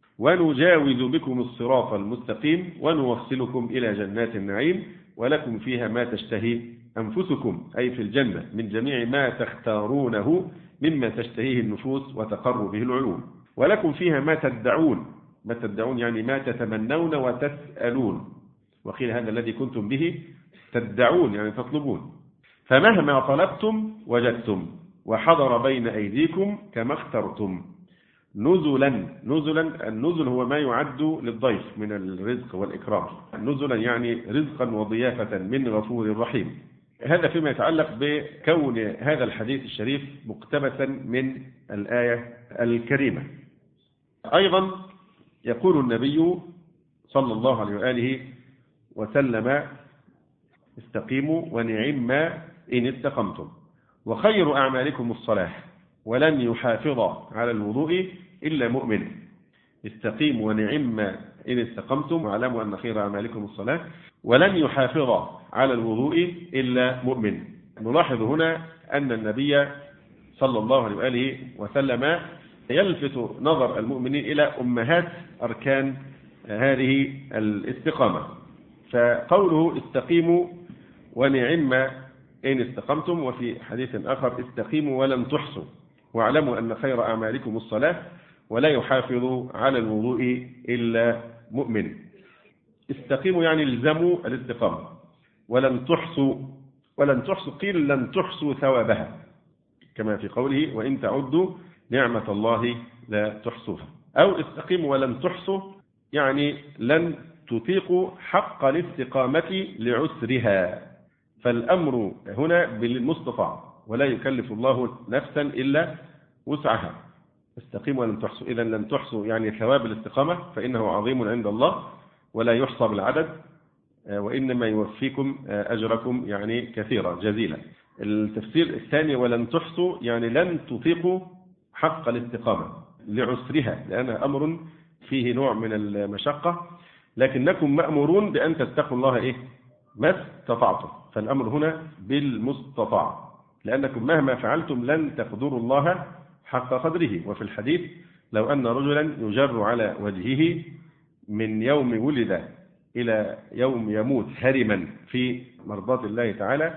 ونجاوز بكم الصراط المستقيم، ونوصلكم إلى جنات النعيم، ولكم فيها ما تشتهي أنفسكم، أي في الجنة، من جميع ما تختارونه مما تشتهيه النفوس وتقر به العيون، ولكم فيها ما تدعون. ما تدعون يعني ما تتمنون وتسألون، وقيل هذا الذي كنتم به تدعون يعني تطلبون. فمهما طلبتم وجدتم، وحضر بين أيديكم كما اخترتم. نزلا نزلا النزل هو ما يعد للضيف من الرزق والإكرام، نزلا يعني رزقا وضيافة من غفور رحيم. هذا فيما يتعلق بكون هذا الحديث الشريف مقتبسا من الآية الكريمة. أيضا يقول النبي صلى الله عليه وآله وسلم: استقيموا ونعم إن استقمتم، وخير أعمالكم الصلاة، ولن يحافظ على الوضوء إلا مؤمن. استقيموا ونعم إن استقمتم، واعلموا أن خير أعمالكم الصلاة، ولن يحافظ على الوضوء إلا مؤمن. نلاحظ هنا أن النبي صلى الله عليه وآله وسلم يلفت نظر المؤمنين إلى أمهات أركان هذه الاستقامة. فقوله استقيموا ونعم إن استقمتم، وفي حديث آخر استقيموا ولن تحصوا، واعلموا أن خير أعمالكم الصلاة، ولا يحافظ على الوضوء إلا مؤمن. استقيموا يعني الزموا الاستقامة. ولن تحصوا ولن تحصوا قيل لن تحصوا ثوابها، كما في قوله: وإن تعدوا نعمة الله لا تحصوها. أو استقيموا ولن تحصوا يعني لن تطيقوا حق الاستقامة لعسرها، فالأمر هنا بالمستطاع، ولا يكلف الله نفسا إلا وسعها. استقيموا ولن تحصوا، إذا لن تحصوا يعني ثواب الاستقامة فإنه عظيم عند الله ولا يحصى بالعدد، وإنما يوفيكم أجركم يعني كثيرا جزيلا. التفسير الثاني: ولن تحصوا يعني لن تطيقوا حق الاستقامة لعسرها، لأنها أمر فيه نوع من المشقة، لكنكم مأمورون بأن تتقوا الله إيه ما استطعتم، فالأمر هنا بالمستطاع، لأنكم مهما فعلتم لن تقدروا الله حق قدره. وفي الحديث: لو أن رجلا يجر على وجهه من يوم ولد إلى يوم يموت هرما في مرضاة الله تعالى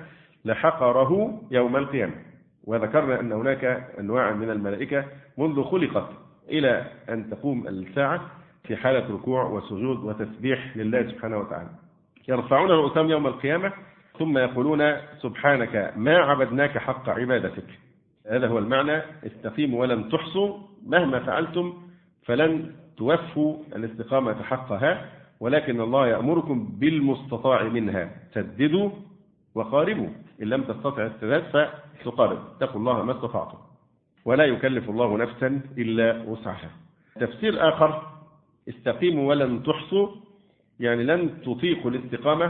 لحقره يوم القيامة. وذكرنا أن هناك أنواع من الملائكة منذ خلقت إلى أن تقوم الساعة في حالة ركوع وسجود وتسبيح لله سبحانه وتعالى، يرفعون رؤوسهم يوم القيامة ثم يقولون: سبحانك ما عبدناك حق عبادتك. هذا هو المعنى: استقيموا ولن تحصوا، مهما فعلتم فلن توفوا الاستقامة حقها، ولكن الله يأمركم بالمستطاع منها، سددوا وقاربوا، إن لم تستطع السداد فتقارب، اتقوا الله ما استطعتم، ولا يكلف الله نفسا إلا وسعها. تفسير آخر: استقيموا ولن تحصوا يعني لن تطيقوا الاستقامة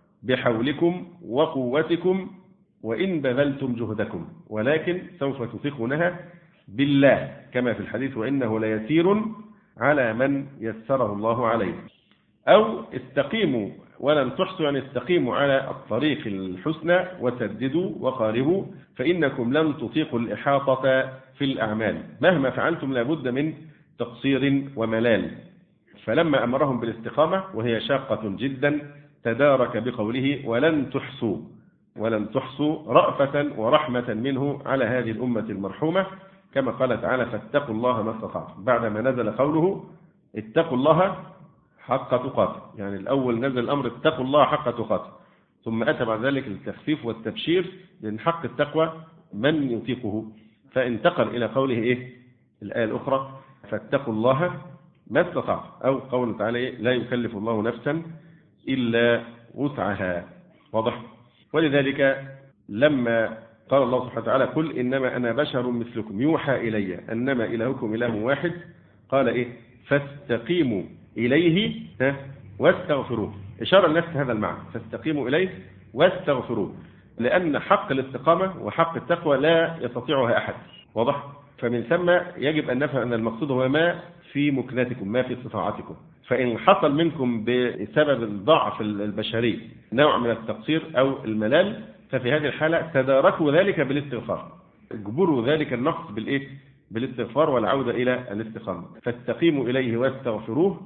بحولكم وقوتكم وإن بذلتم جهدكم، ولكن سوف تطيقونها بالله، كما في الحديث: وإنه ليسير على من يسره الله عليه. أو استقيموا ولن تحصوا يعني استقيموا على الطريق الحسنى وسددوا وقاربوا، فإنكم لن تطيقوا الإحاطة في الأعمال، مهما فعلتم لابد من تقصير وملال. فلما أمرهم بالاستقامة وهي شاقة جدا تدارك بقوله: ولن تحصوا ولن تحصوا رأفة ورحمة منه على هذه الأمة المرحومة، كما قال تعالى: فاتقوا الله ما استطعتم، بعدما نزل قوله: اتقوا الله حق تقاته، يعني الأول نزل الأمر اتقوا الله حق تقاته، ثم أتى بعد ذلك التخفيف والتبشير، لأن حق التقوى من يطيقه، فانتقل إلى قوله إيه الآية الأخرى: فاتقوا الله ما استطعتم، أو قوله تعالى إيه؟ لا يكلف الله نفسا إلا وسعها. واضح؟ ولذلك لما قال الله سبحانه وتعالى: قل إنما أنا بشر مثلكم يوحى إلي أنما إلهكم إله واحد، قال إيه؟ فاستقيموا إليه واستغفروه، إشارة لنفس هذا المعنى، فاستقيموا إليه واستغفروه، لأن حق الاستقامة وحق التقوى لا يستطيعها أحد. واضح؟ فمن ثم يجب أن نفهم أن المقصود هو ما في مكنتكم، ما في استطاعتكم، فإن حصل منكم بسبب الضعف البشري نوع من التقصير أو الملال، ففي هذه الحالة تداركوا ذلك بالاستغفار، اجبروا ذلك النقص بالإيه؟ بالاستغفار والعودة إلى الاستقامة، فاستقيموا إليه واستغفروه.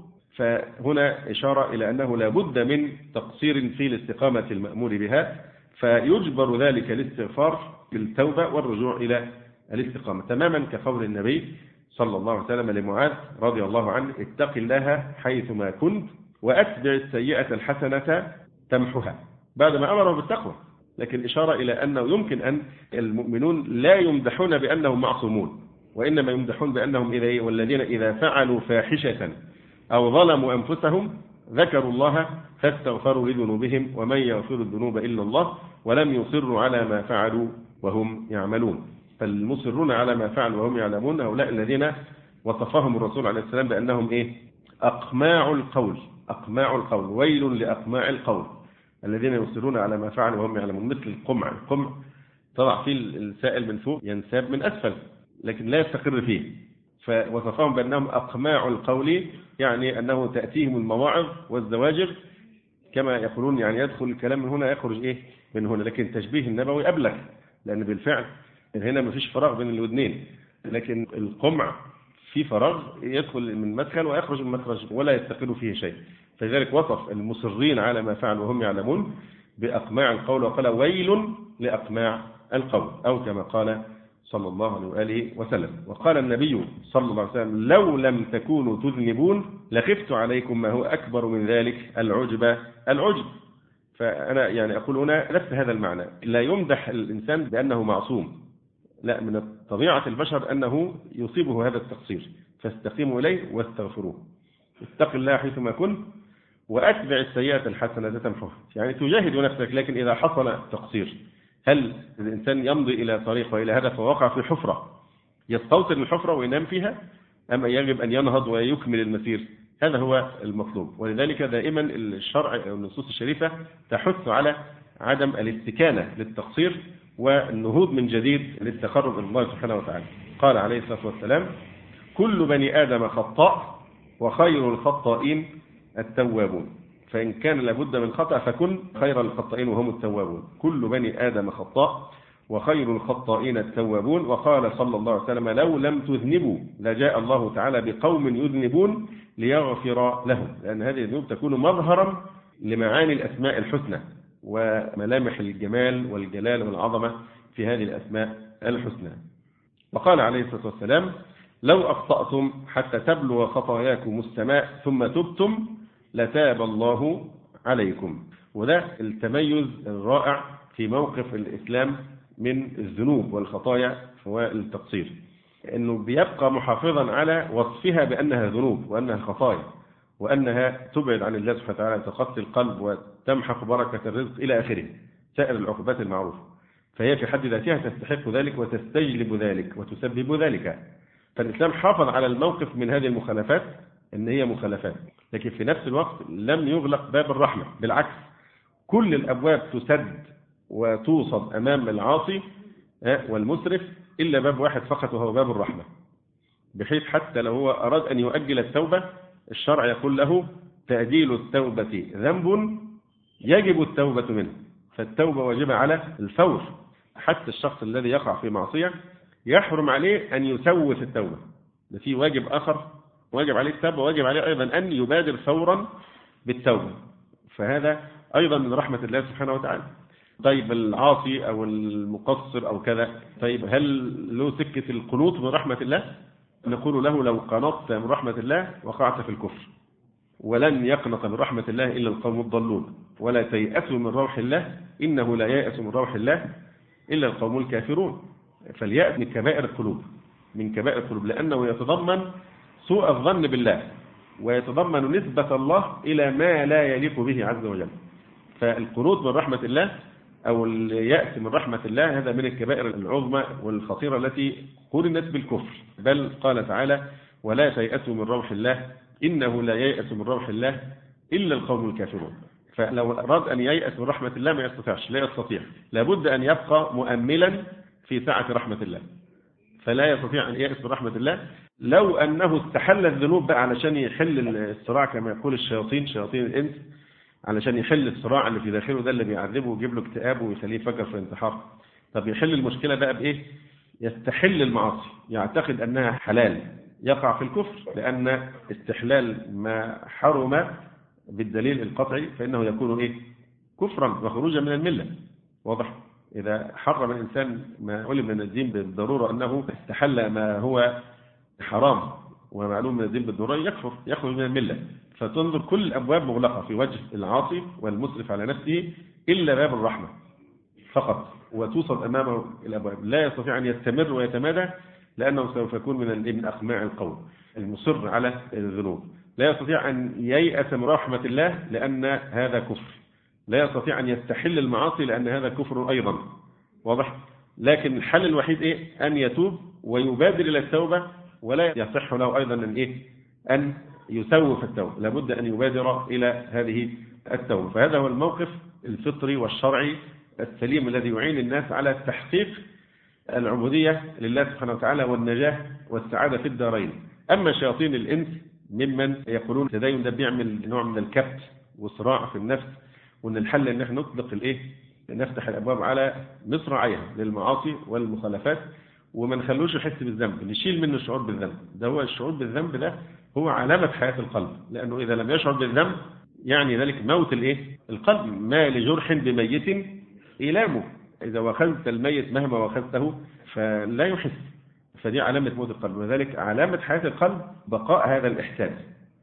فهنا إشارة إلى أنه لا بد من تقصير في الاستقامة المأمور بها، فيجبر ذلك الاستغفار بالتوبة والرجوع إلى الاستقامة، تماما كقول النبي صلى الله عليه وسلم لمعاذ رضي الله عنه: اتق الله حيثما كنت وأتبع السيئة الحسنة تمحها، بعد ما أمره بالتقوى. لكن إشارة إلى أنه يمكن أن المؤمنون لا يمدحون بأنهم معصومون، وإنما يمدحون بأنهم إذا والذين إذا فعلوا فاحشة أو ظلموا أنفسهم ذكروا الله فاستغفروا لذنوبهم ومن يغفر الذنوب إلا الله ولم يصروا على ما فعلوا وهم يعملون. فالمصرون على ما فعلوا وهم يعلمون هؤلاء الذين وصفهم الرسول عليه السلام بأنهم إيه؟ أقماع القول. أقماع القول، ويل لأقماع القول الذين يصرون على ما فعلوا وهم يعلمون. مثل القمع، القمع طلع فيه السائل من فوق ينساب من أسفل لكن لا يستقر فيه، فوصفهم بأنهم أقماع القول، يعني أنه تأتيهم المواعظ والزواجر كما يقولون، يعني يدخل الكلام من هنا يخرج إيه من هنا. لكن تشبيه النبوي أبلغ، لأن بالفعل هنا ما فيش فراغ بين الودنين، لكن القمع في فراغ يدخل من مدخل ويخرج من مخرج ولا يستقر فيه شيء. فلذلك وصف المصرين على ما فعلوا وهم يعلمون بأقماع القول، وقال ويل لأقماع القول، أو كما قال صلى الله عليه وآله وسلم. وقال النبي صلى الله عليه وسلم: لو لم تكونوا تذنبون لخفت عليكم ما هو أكبر من ذلك، العجب العجب. فأنا يعني أقول هنا نفس هذا المعنى، لا يمدح الإنسان بأنه معصوم، لا، من طبيعة البشر أنه يصيبه هذا التقصير، فاستقيموا إليه واستغفروه. اتق الله حيثما كنت وأتبع السيئة الحسنة تمحها، يعني تجاهد نفسك. لكن إذا حصل تقصير، هل الإنسان يمضي إلى طريق وإلى هدف ووقع في حفرة يستوطن الحفرة وينام فيها، أم يجب أن ينهض ويكمل المسير؟ هذا هو المطلوب. ولذلك دائما الشرع أو النصوص الشريفة تحث على عدم الاستكانة للتقصير والنهوض من جديد للتقرب إلى الله سبحانه وتعالى. قال عليه الصلاة والسلام: كل بني آدم خطاء وخير الخطائين التوابون، فإن كان لابد من خطأ فكن خير الخطائين وهم التوابون. كل بني آدم خطاء وخير الخطائين التوابون. وقال صلى الله عليه وسلم: لو لم تذنبوا لجاء الله تعالى بقوم يذنبون ليغفر لهم، لأن هذه الذنوب تكون مظهرا لمعاني الأسماء الحسنى وملامح الجمال والجلال والعظمة في هذه الأسماء الحسنى. وقال عليه الصلاة والسلام: لو أخطأتم حتى تبلغ خطاياكم السماء ثم تبتم لتاب الله عليكم. وده التميز الرائع في موقف الإسلام من الذنوب والخطايا والتقصير، أنه بيبقى محافظا على وصفها بأنها ذنوب وأنها خطايا وأنها تبعد عن الله سبحانه وتعالى، تقسي القلب وتمحق بركة الرزق إلى آخره، سائر العقوبات المعروفة. فهي في حد ذاتها تستحق ذلك وتستجلب ذلك وتسبب ذلك. فالإسلام حافظ على الموقف من هذه المخالفات أن هي مخالفات، لكن في نفس الوقت لم يغلق باب الرحمة، بالعكس كل الأبواب تسد وتوصد أمام العاصي والمسرف إلا باب واحد فقط، وهو باب الرحمة، بحيث حتى لو هو أراد أن يؤجل التوبة الشرع يقول له: تأجيل التوبة ذنب يجب التوبة منه. فالتوبة واجبة على الفور، حتى الشخص الذي يقع في معصية يحرم عليه أن يسوف التوبة، ده في واجب آخر واجب عليه التوبة، واجب عليه أيضا أن يبادر فورا بالتوبة. فهذا أيضا من رحمة الله سبحانه وتعالى. طيب العاصي أو المقصر أو كذا، طيب هل له سكة القنوط من رحمة الله؟ نقول له: لو قنطت من رحمة الله وقعت في الكفر، ولن يقنط من رحمة الله إلا القوم الضالون، ولا تيأسوا من روح الله إنه لا ييأس من روح الله إلا القوم الكافرون. فاليأس من كبائر القلوب، من كبائر القلوب، لأنه يتضمن سوء الظن بالله ويتضمن نسبة الله إلى ما لا يليق به عز وجل. فالقنوط من رحمة الله أو اليأس من رحمة الله هذا من الكبائر العظمى والخطيرة التي قرنت بالكفر. بل قال تعالى: ولا تيأسوا من روح الله إنه لا ييأس من روح الله إلا القوم الكافرون. فلو أراد أن ييأس من رحمة الله ما يستطيعش، لا يستطيع، لابد أن يبقى مؤملا في سعة رحمة الله. فلا يستطيع أن يأس برحمة الله. لو أنه استحل الذنوب بقى علشان يحل الصراع كما يقول الشياطين شياطين الإنس، علشان يحل الصراع اللي في داخله ده اللي بيعذبه ويجيب له اكتئاب ويخليه يفكر في الانتحار. طب يحل المشكلة بقى بإيه؟ يستحل المعاصي، يعتقد أنها حلال، يقع في الكفر، لأن استحلال ما حرم بالدليل القطعي فإنه يكون إيه؟ كفرا وخروجا من الملة. واضح؟ إذا حرم الإنسان ما علم من الدين بالضرورة أنه استحل ما هو حرام ومعلوم من الدين بالضرورة يكفر، يخرج من الملة. فتنظر كل الأبواب مغلقة في وجه العاصي والمسرف على نفسه إلا باب الرحمة فقط، وتوصل أمامه الأبواب. لا يستطيع أن يستمر ويتمادى لأنه سوف يكون من من أقماع القوم المصر على الذنوب. لا يستطيع أن ييأس من رحمة الله لأن هذا كفر. لا يستطيع أن يستحل المعاصي لأن هذا كفر أيضا. واضح؟ لكن الحل الوحيد إيه؟ أن يتوب ويبادر إلى التوبة، ولا يصح له أيضا أن إيه؟ أن يسوف التوبة، لابد أن يبادر إلى هذه التوبة. فهذا هو الموقف الفطري والشرعي السليم الذي يعين الناس على تحقيق العبودية لله سبحانه وتعالى والنجاة والسعادة في الدارين. أما شياطين الإنس ممن يقولون التدين ده بيعمل نوع من الكبت وصراع في النفس، وأن الحل أن احنا نطلق الإيه؟ نفتح الأبواب على مصراعيها للمعاصي والمخالفات وما نخلوش يحس بالذنب، نشيل منه الشعور بالذنب. ده هو الشعور بالذنب ده هو علامة حياة القلب، لأنه إذا لم يشعر بالذنب يعني ذلك موت الإيه؟ القلب. ما لجرح بميت إيلامه، إذا وخذت الميت مهما وخذته فلا يحس، فدي علامة موت القلب. وذلك علامة حياة القلب بقاء هذا الإحساس،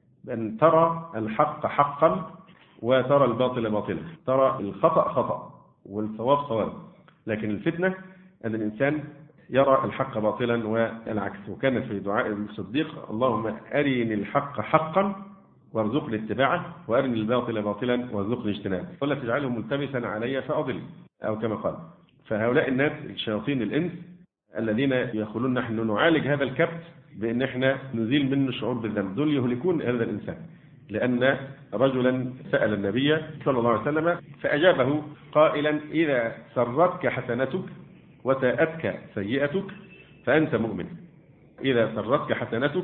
أن ترى الحق حقا وترى الباطل باطلا، ترى الخطأ خطأ والصواب صواب. لكن الفتنة أن الإنسان يرى الحق باطلا والعكس. وكان في دعاء الصديق: اللهم أرني الحق حقا وارزقني اتباعه، وأرني الباطل باطلا وارزقني اجتنابه، ولا تجعله ملتبسا علي فأضل، أو كما قال. فهؤلاء الناس الشياطين الإنس الذين يقولون نحن نعالج هذا الكبت بأن احنا نزيل منه الشعور بالذنب، دول يهلكون هذا الإنسان. لأن رجلا سأل النبي صلى الله عليه وسلم فأجابه قائلا: إذا سرتك حسنتك وساءتك سيئتك فأنت مؤمن. إذا سرتك حسنتك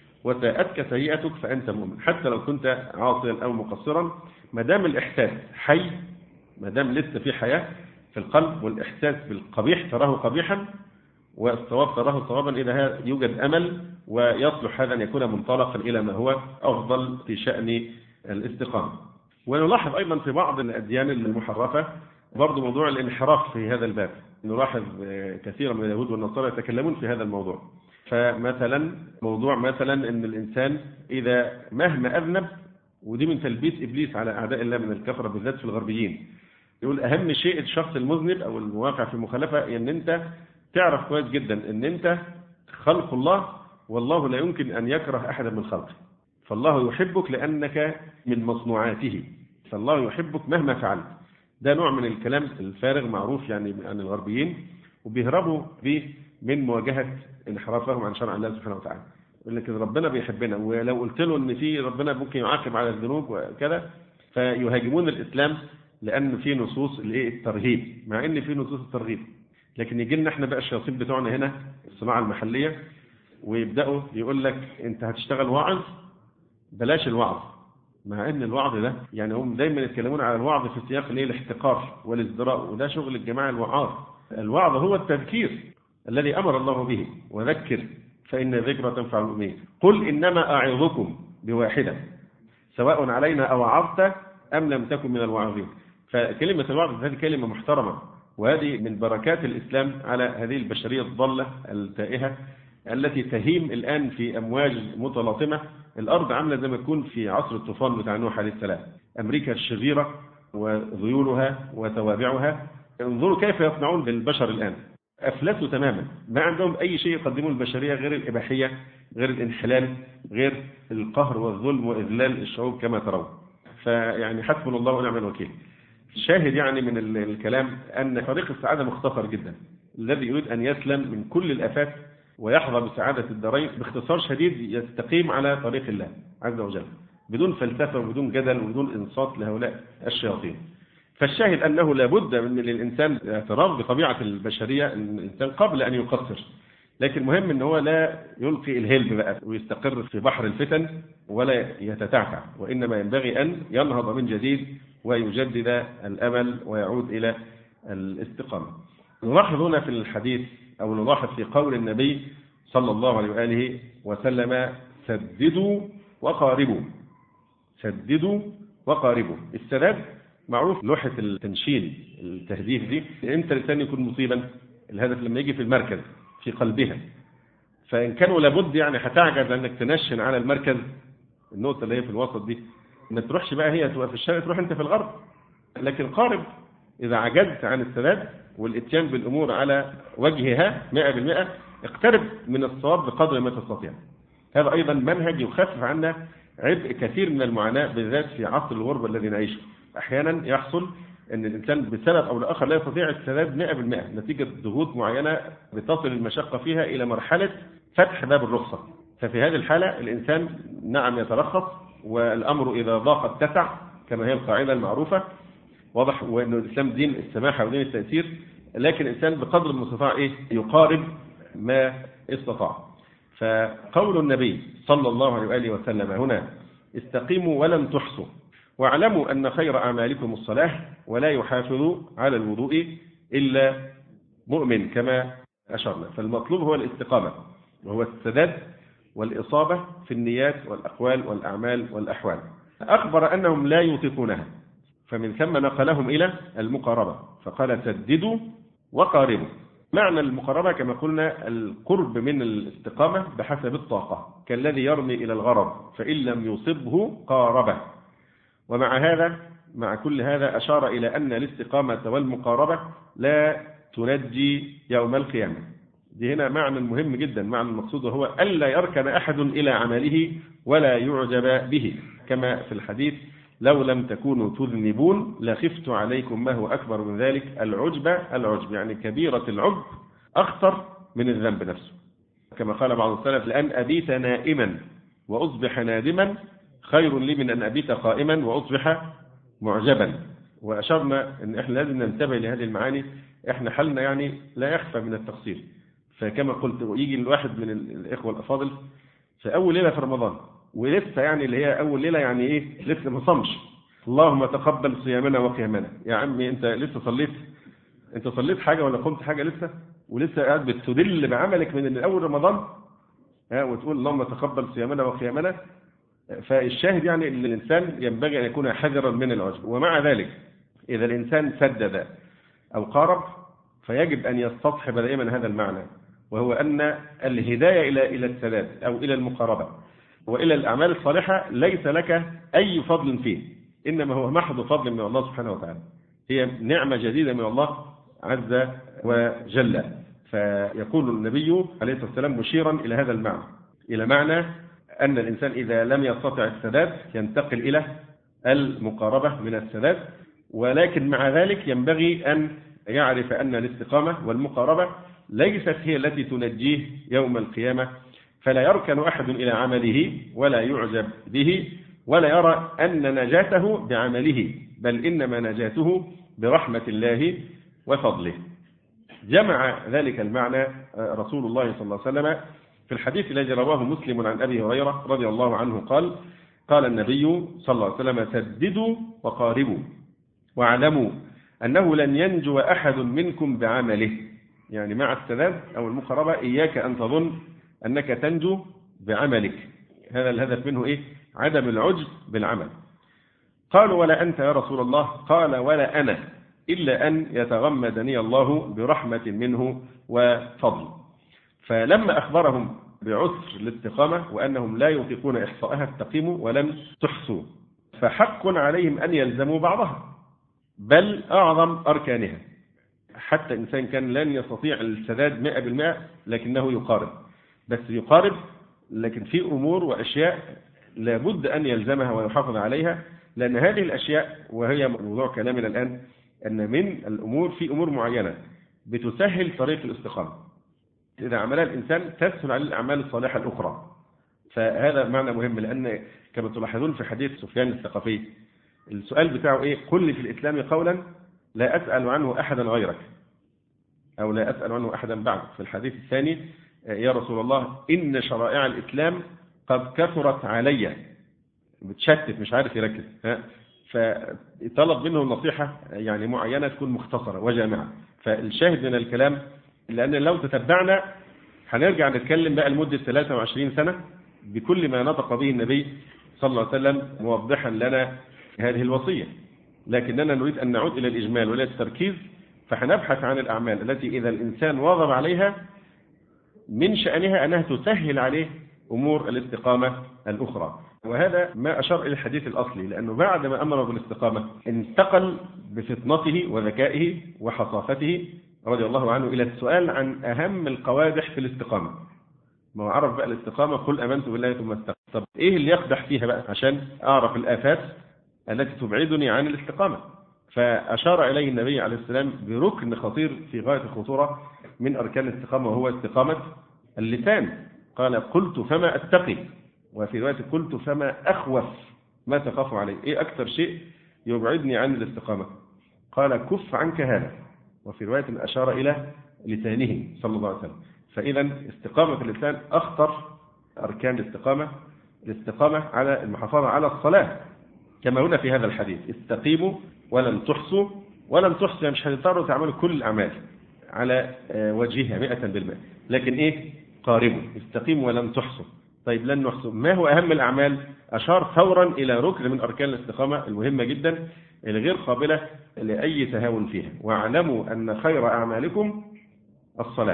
وساءتك سيئتك فأنت مؤمن، حتى لو كنت عاصيا أو مقصرا، ما دام الإحساس حي، ما دام لسه في حياة في القلب والإحساس بالقبيح تراه قبيحا والصواب تراه صوابا، إذا يوجد أمل ويصلح هذا أن يكون منطلقا إلى ما هو أفضل في شأن الاستقامة. ونلاحظ أيضا في بعض الأديان المحرفة برضو موضوع الانحراف في هذا الباب. نلاحظ كثيرا من اليهود والنصارى يتكلمون في هذا الموضوع. فمثلا موضوع مثلا أن الإنسان إذا مهما أذنب، ودي من تلبيس إبليس على أعداء الله من الكفرة بالذات في الغربيين، يقول أهم شيء الشخص المذنب أو المواقع في مخالفة أن أنت تعرف كويس جدا أن أنت خلق الله، والله لا يمكن أن يكره أحدا من خلقه، فالله يحبك لأنك من مصنوعاته، فالله يحبك مهما فعلت. ده نوع من الكلام الفارغ معروف يعني عن الغربيين، وبيهربوا به من مواجهة انحرافهم عن شرع الله سبحانه وتعالى. يقول لك ربنا بيحبنا، ولو قلت له ان في ربنا ممكن يعاقب على الذنوب وكذا فيهاجمون الإسلام لأن في نصوص الترهيب، مع ان في نصوص الترغيب. لكن يجي لنا احنا بقى الشياطين بتوعنا هنا الصناعة المحلية ويبدأوا يقول لك انت هتشتغل واعظ بلاش الوعظ، مع ان الوعظ ده يعني هم دايما يتكلمون على الوعظ في سياق الايه الاحتقار والازدراء، وده شغل الجماعه الوعاظ. الوعظ هو التذكير الذي امر الله به: وذكر فان الذكرى تنفع المؤمنين، قل انما اعظكم بواحده سواء علينا اوعظت ام لم تكن من الواعظين. فكلمه الوعظ هذه كلمه محترمه، وهذه من بركات الاسلام على هذه البشريه الضاله التائهه التي تهيم الآن في أمواج متلاطمة. الأرض عاملة زي ما تكون في عصر الطوفان بتاع نوح عليه السلام. أمريكا الشريرة وذيولها وتوابعها، انظروا كيف يصنعون بالبشر الآن، أفلسوا تماما، ما عندهم أي شيء يقدمون البشرية غير الإباحية، غير الانحلال، غير القهر والظلم وإذلال الشعوب كما ترون. فيعني حسبنا الله ونعم الوكيل. شاهد يعني من الكلام أن طريق السعادة مختصر جدا. الذي يريد أن يسلم من كل الآفات ويحظى بسعادة الدارين باختصار شديد يستقيم على طريق الله عز وجل بدون فلسفة وبدون جدل وبدون إنصات لهؤلاء الشياطين. فالشاهد أنه لابد من الإنسان اعتراف بطبيعة البشرية، الإنسان قبل أن يقصر لكن مهم ان هو لا يلقي الهلب بقى ويستقر في بحر الفتن ولا يتتعتع، وإنما ينبغي أن ينهض من جديد ويجدد الأمل ويعود إلى الاستقامة. نلاحظ هنا في الحديث أو نلاحظ في قول النبي صلى الله عليه وآله وسلم سددوا وقاربوا. سددوا وقاربوا. السداد معروف لوحة التنشين التهديف دي، امتى الإنسان يكون مصيبا؟ الهدف لما يجي في المركز في قلبها، فإن كانوا لابد يعني هتعجز أنك تنشن على المركز، النقطة اللي هي في الوسط دي، ما تروحش بقى هي تبقى في الشرق، تروح أنت في الغرب. لكن قارب إذا عجزت عن السداد والإتيان بالأمور على وجهها مئة بالمئة، اقترب من الصواب بقدر ما تستطيع. هذا أيضا منهج يخفف عنا عبء كثير من المعاناة، بالذات في عصر الغربة الذي نعيشه. أحيانا يحصل أن الإنسان بسبب أو لآخر لا يستطيع السداد مئة بالمئة نتيجة ضغوط معينة بتصل المشقة فيها إلى مرحلة فتح باب الرخصة. ففي هذه الحالة الإنسان نعم يترخص، والأمر إذا ضاق اتسع كما هي القاعدة المعروفة، واضح، وأن الإسلام دين السماحة ودين التأثير، لكن الإنسان بقدر المستطاع إيه يقارب ما استطاع. فقول النبي صلى الله عليه وآله وسلم هنا استقيموا ولن تحصوا واعلموا أن خير أعمالكم الصلاة ولا يحافظ على الوضوء إلا مؤمن كما أشرنا. فالمطلوب هو الاستقامة، وهو السداد والإصابة في النيات والأقوال والأعمال والأحوال. أخبر أنهم لا يطيقونها، فمن ثم نقلهم إلى المقاربة فقال سددوا وقاربوا. معنى المقاربة كما قلنا القرب من الاستقامة بحسب الطاقة، كالذي يرمي إلى الغرض فإن لم يصبه قاربه. ومع هذا مع كل هذا أشار إلى أن الاستقامة والمقاربة لا تنجي يوم القيامة. دي هنا معنى مهم جدا، معنى المقصود هو ألا يركن أحد إلى عمله ولا يعجب به، كما في الحديث لو لم تكونوا تذنبون لخفت عليكم ما هو أكبر من ذلك العجب. العجب يعني كبيرة العجب أخطر من الذنب نفسه، كما قال بعض السلف لأن أبيت نائما وأصبح نادما خير لي من أن أبيت قائما وأصبح معجبا. وأشرنا أن إحنا لازم ننتبه لهذه المعاني، إحنا حلنا يعني لا يخفى من التقصير. فكما قلت يجي الواحد من الإخوة الأفاضل في أول ليلة في رمضان ولسه يعني اللي هي أول ليلة يعني إيه لسه ما صمش، اللهم تقبل صيامنا وقيامنا. يا عمي أنت لسه صليت؟ أنت صليت حاجة ولا قمت حاجة لسه؟ ولسه قاعد بتدل بعملك من أول رمضان ها وتقول اللهم تقبل صيامنا وقيامنا. فالشاهد يعني أن الإنسان ينبغي أن يكون حذرا من العجب. ومع ذلك إذا الإنسان سدد أو قارب فيجب أن يستصحب دائما هذا المعنى، وهو أن الهداية إلى إلى السداد أو إلى المقاربة وإلى الأعمال الصالحة ليس لك أي فضل فيه، إنما هو محض فضل من الله سبحانه وتعالى، هي نعمة جديدة من الله عز وجل. فيقول النبي عليه الصلاة والسلام مشيرا إلى هذا المعنى، إلى معنى أن الإنسان إذا لم يستطع السداد ينتقل إلى المقاربة من السداد. ولكن مع ذلك ينبغي أن يعرف أن الاستقامة والمقاربة ليست هي التي تنجيه يوم القيامة، فلا يركن أحد إلى عمله ولا يعجب به ولا يرى أن نجاته بعمله، بل إنما نجاته برحمة الله وفضله. جمع ذلك المعنى رسول الله صلى الله عليه وسلم في الحديث الذي رواه مسلم عن أبي هريرة رضي الله عنه قال قال النبي صلى الله عليه وسلم سددوا وقاربوا واعلموا أنه لن ينجو أحد منكم بعمله. يعني مع السداد أو المقاربة إياك أن تظن أنك تنجو بعملك، هذا الهدف منه إيه؟ عدم العجب بالعمل. قالوا ولا أنت يا رسول الله؟ قال ولا أنا إلا أن يتغمدني الله برحمة منه وفضل. فلما أخبرهم بعسر الاستقامة وأنهم لا يطيقون إحصائها استقيموا ولم تحصوا، فحق عليهم أن يلزموا بعضها بل أعظم أركانها. حتى إنسان كان لن يستطيع السداد مئة بالمئة لكنه يقارب، بس يقارب لكن في أمور وأشياء لابد أن يلزمها ويحافظ عليها، لأن هذه الأشياء وهي موضوع كلامنا الآن أن من الأمور في أمور معينة بتسهل طريق الاستقامة، إذا عملها الإنسان تسهل على الأعمال الصالحة الأخرى. فهذا معنى مهم، لأن كما تلاحظون في حديث سفيان الثقفي السؤال بتاعه إيه؟ قل لي في الإسلام قولا لا أسأل عنه أحدا غيرك، أو لا أسأل عنه أحدا بعد. في الحديث الثاني يا رسول الله إن شرائع الإسلام قد كثرت علي، بتشتت مش عارف يركز، فطلب منه النصيحة يعني معينة تكون مختصرة وجامعة. فالشاهد من الكلام، لأن لو تتبعنا هنرجع نتكلم بقى لمدة ثلاثة وعشرين سنة بكل ما نطق به النبي صلى الله عليه وسلم موضحا لنا هذه الوصية، لكننا نريد أن نعود إلى الإجمال وإلى التركيز. فهنبحث عن الأعمال التي إذا الإنسان واظب عليها من شأنها أنها تسهل عليه أمور الاستقامة الأخرى. وهذا ما أشار إلى الحديث الأصلي، لأنه بعد ما أمر بالاستقامة انتقل بفطنته وذكائه وحصافته رضي الله عنه إلى السؤال عن أهم القوادح في الاستقامة. ما عرف بقى الاستقامة قل آمنت بالله ثم استقم. طب إيه اللي يقدح فيها بقى عشان أعرف الآفات التي تبعدني عن الاستقامة؟ فأشار إليه النبي عليه السلام بركن خطير في غاية الخطورة من أركان الاستقامة، وهو استقامة اللسان. قال قلت فما أتقي، وفي رواية قلت فما أخوف ما تخاف عليه. إيه أكثر شيء يبعدني عن الاستقامة؟ قال كف عنك هذا، وفي رواية أشار إلى لسانه صلى الله عليه وسلم. فإذا استقامة اللسان أخطر أركان الاستقامة. الاستقامة على المحافظة على الصلاة كما هنا في هذا الحديث، استقيموا ولن تحصوا. ولن تحصوا مش هتضطروا تعملوا كل الأعمال على وجهها مئة بالمئة، لكن إيه؟ قاربوا. استقيموا ولن تحصوا. طيب لن نحصوا، ما هو أهم الأعمال؟ أشار فورا إلى ركن من أركان الاستقامة المهمة جدا الغير قابلة لأي تهاون فيها. واعلموا أن خير أعمالكم الصلاة.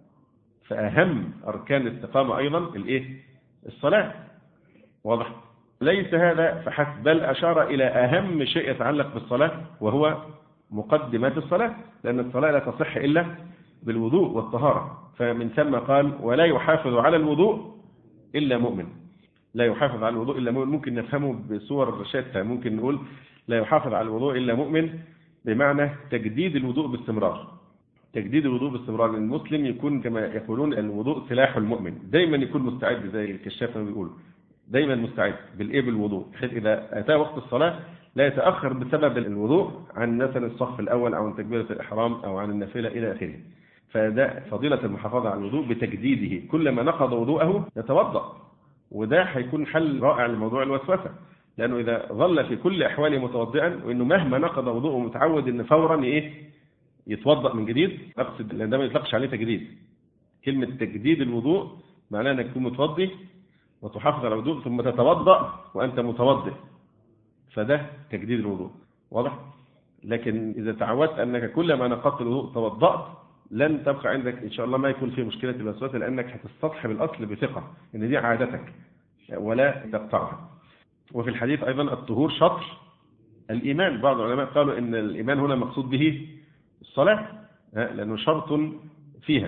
فأهم أركان الاستقامة أيضا الإيه؟ الصلاة. واضح؟ ليس هذا فحسب، بل أشار إلى أهم شيء يتعلق بالصلاة وهو مقدمات الصلاة، لأن الصلاة لا تصح إلا بالوضوء والطهارة. فمن ثم قال ولا يحافظ على الوضوء إلا مؤمن. لا يحافظ على الوضوء إلا مؤمن ممكن نفهمه بصور شتى. ممكن نقول لا يحافظ على الوضوء إلا مؤمن بمعنى تجديد الوضوء باستمرار. تجديد الوضوء باستمرار. المسلم يكون كما يقولون الوضوء سلاح المؤمن، دايما يكون مستعد زي الكشاف ما بيقول، دايما مستعد بالإيه؟ بالوضوء، بحيث إذا أتى وقت الصلاة لا يتأخر بسبب الوضوء عن مثلا الصف الأول أو عن تكبيرة الإحرام أو عن النافلة إلى آخره. فده فضيلة المحافظة على الوضوء بتجديده، كلما نقض وضوءه يتوضأ. وده هيكون حل رائع لموضوع الوسوسة، لأنه إذا ظل في كل أحواله متوضئا، وإنه مهما نقض وضوءه متعود إن فورا إيه؟ يتوضأ من جديد. أقصد لأن ده ما يطلقش عليه تجديد. كلمة تجديد الوضوء معناه أنك تكون متوضئ وتحافظ على الوضوء ثم تتوضأ وأنت متوضئ، فده تجديد الوضوء. واضح؟ لكن إذا تعودت أنك كلما نقضت الوضوء توضأت، لن تبقى عندك إن شاء الله ما يكون فيه مشكلة الوسوسة، لأنك هتستصحب الأصل بثقة إن دي عادتك ولا تقطعها. وفي الحديث أيضا الطهور شطر الإيمان. بعض العلماء قالوا إن الإيمان هنا مقصود به الصلاة، لأنه شرط فيها.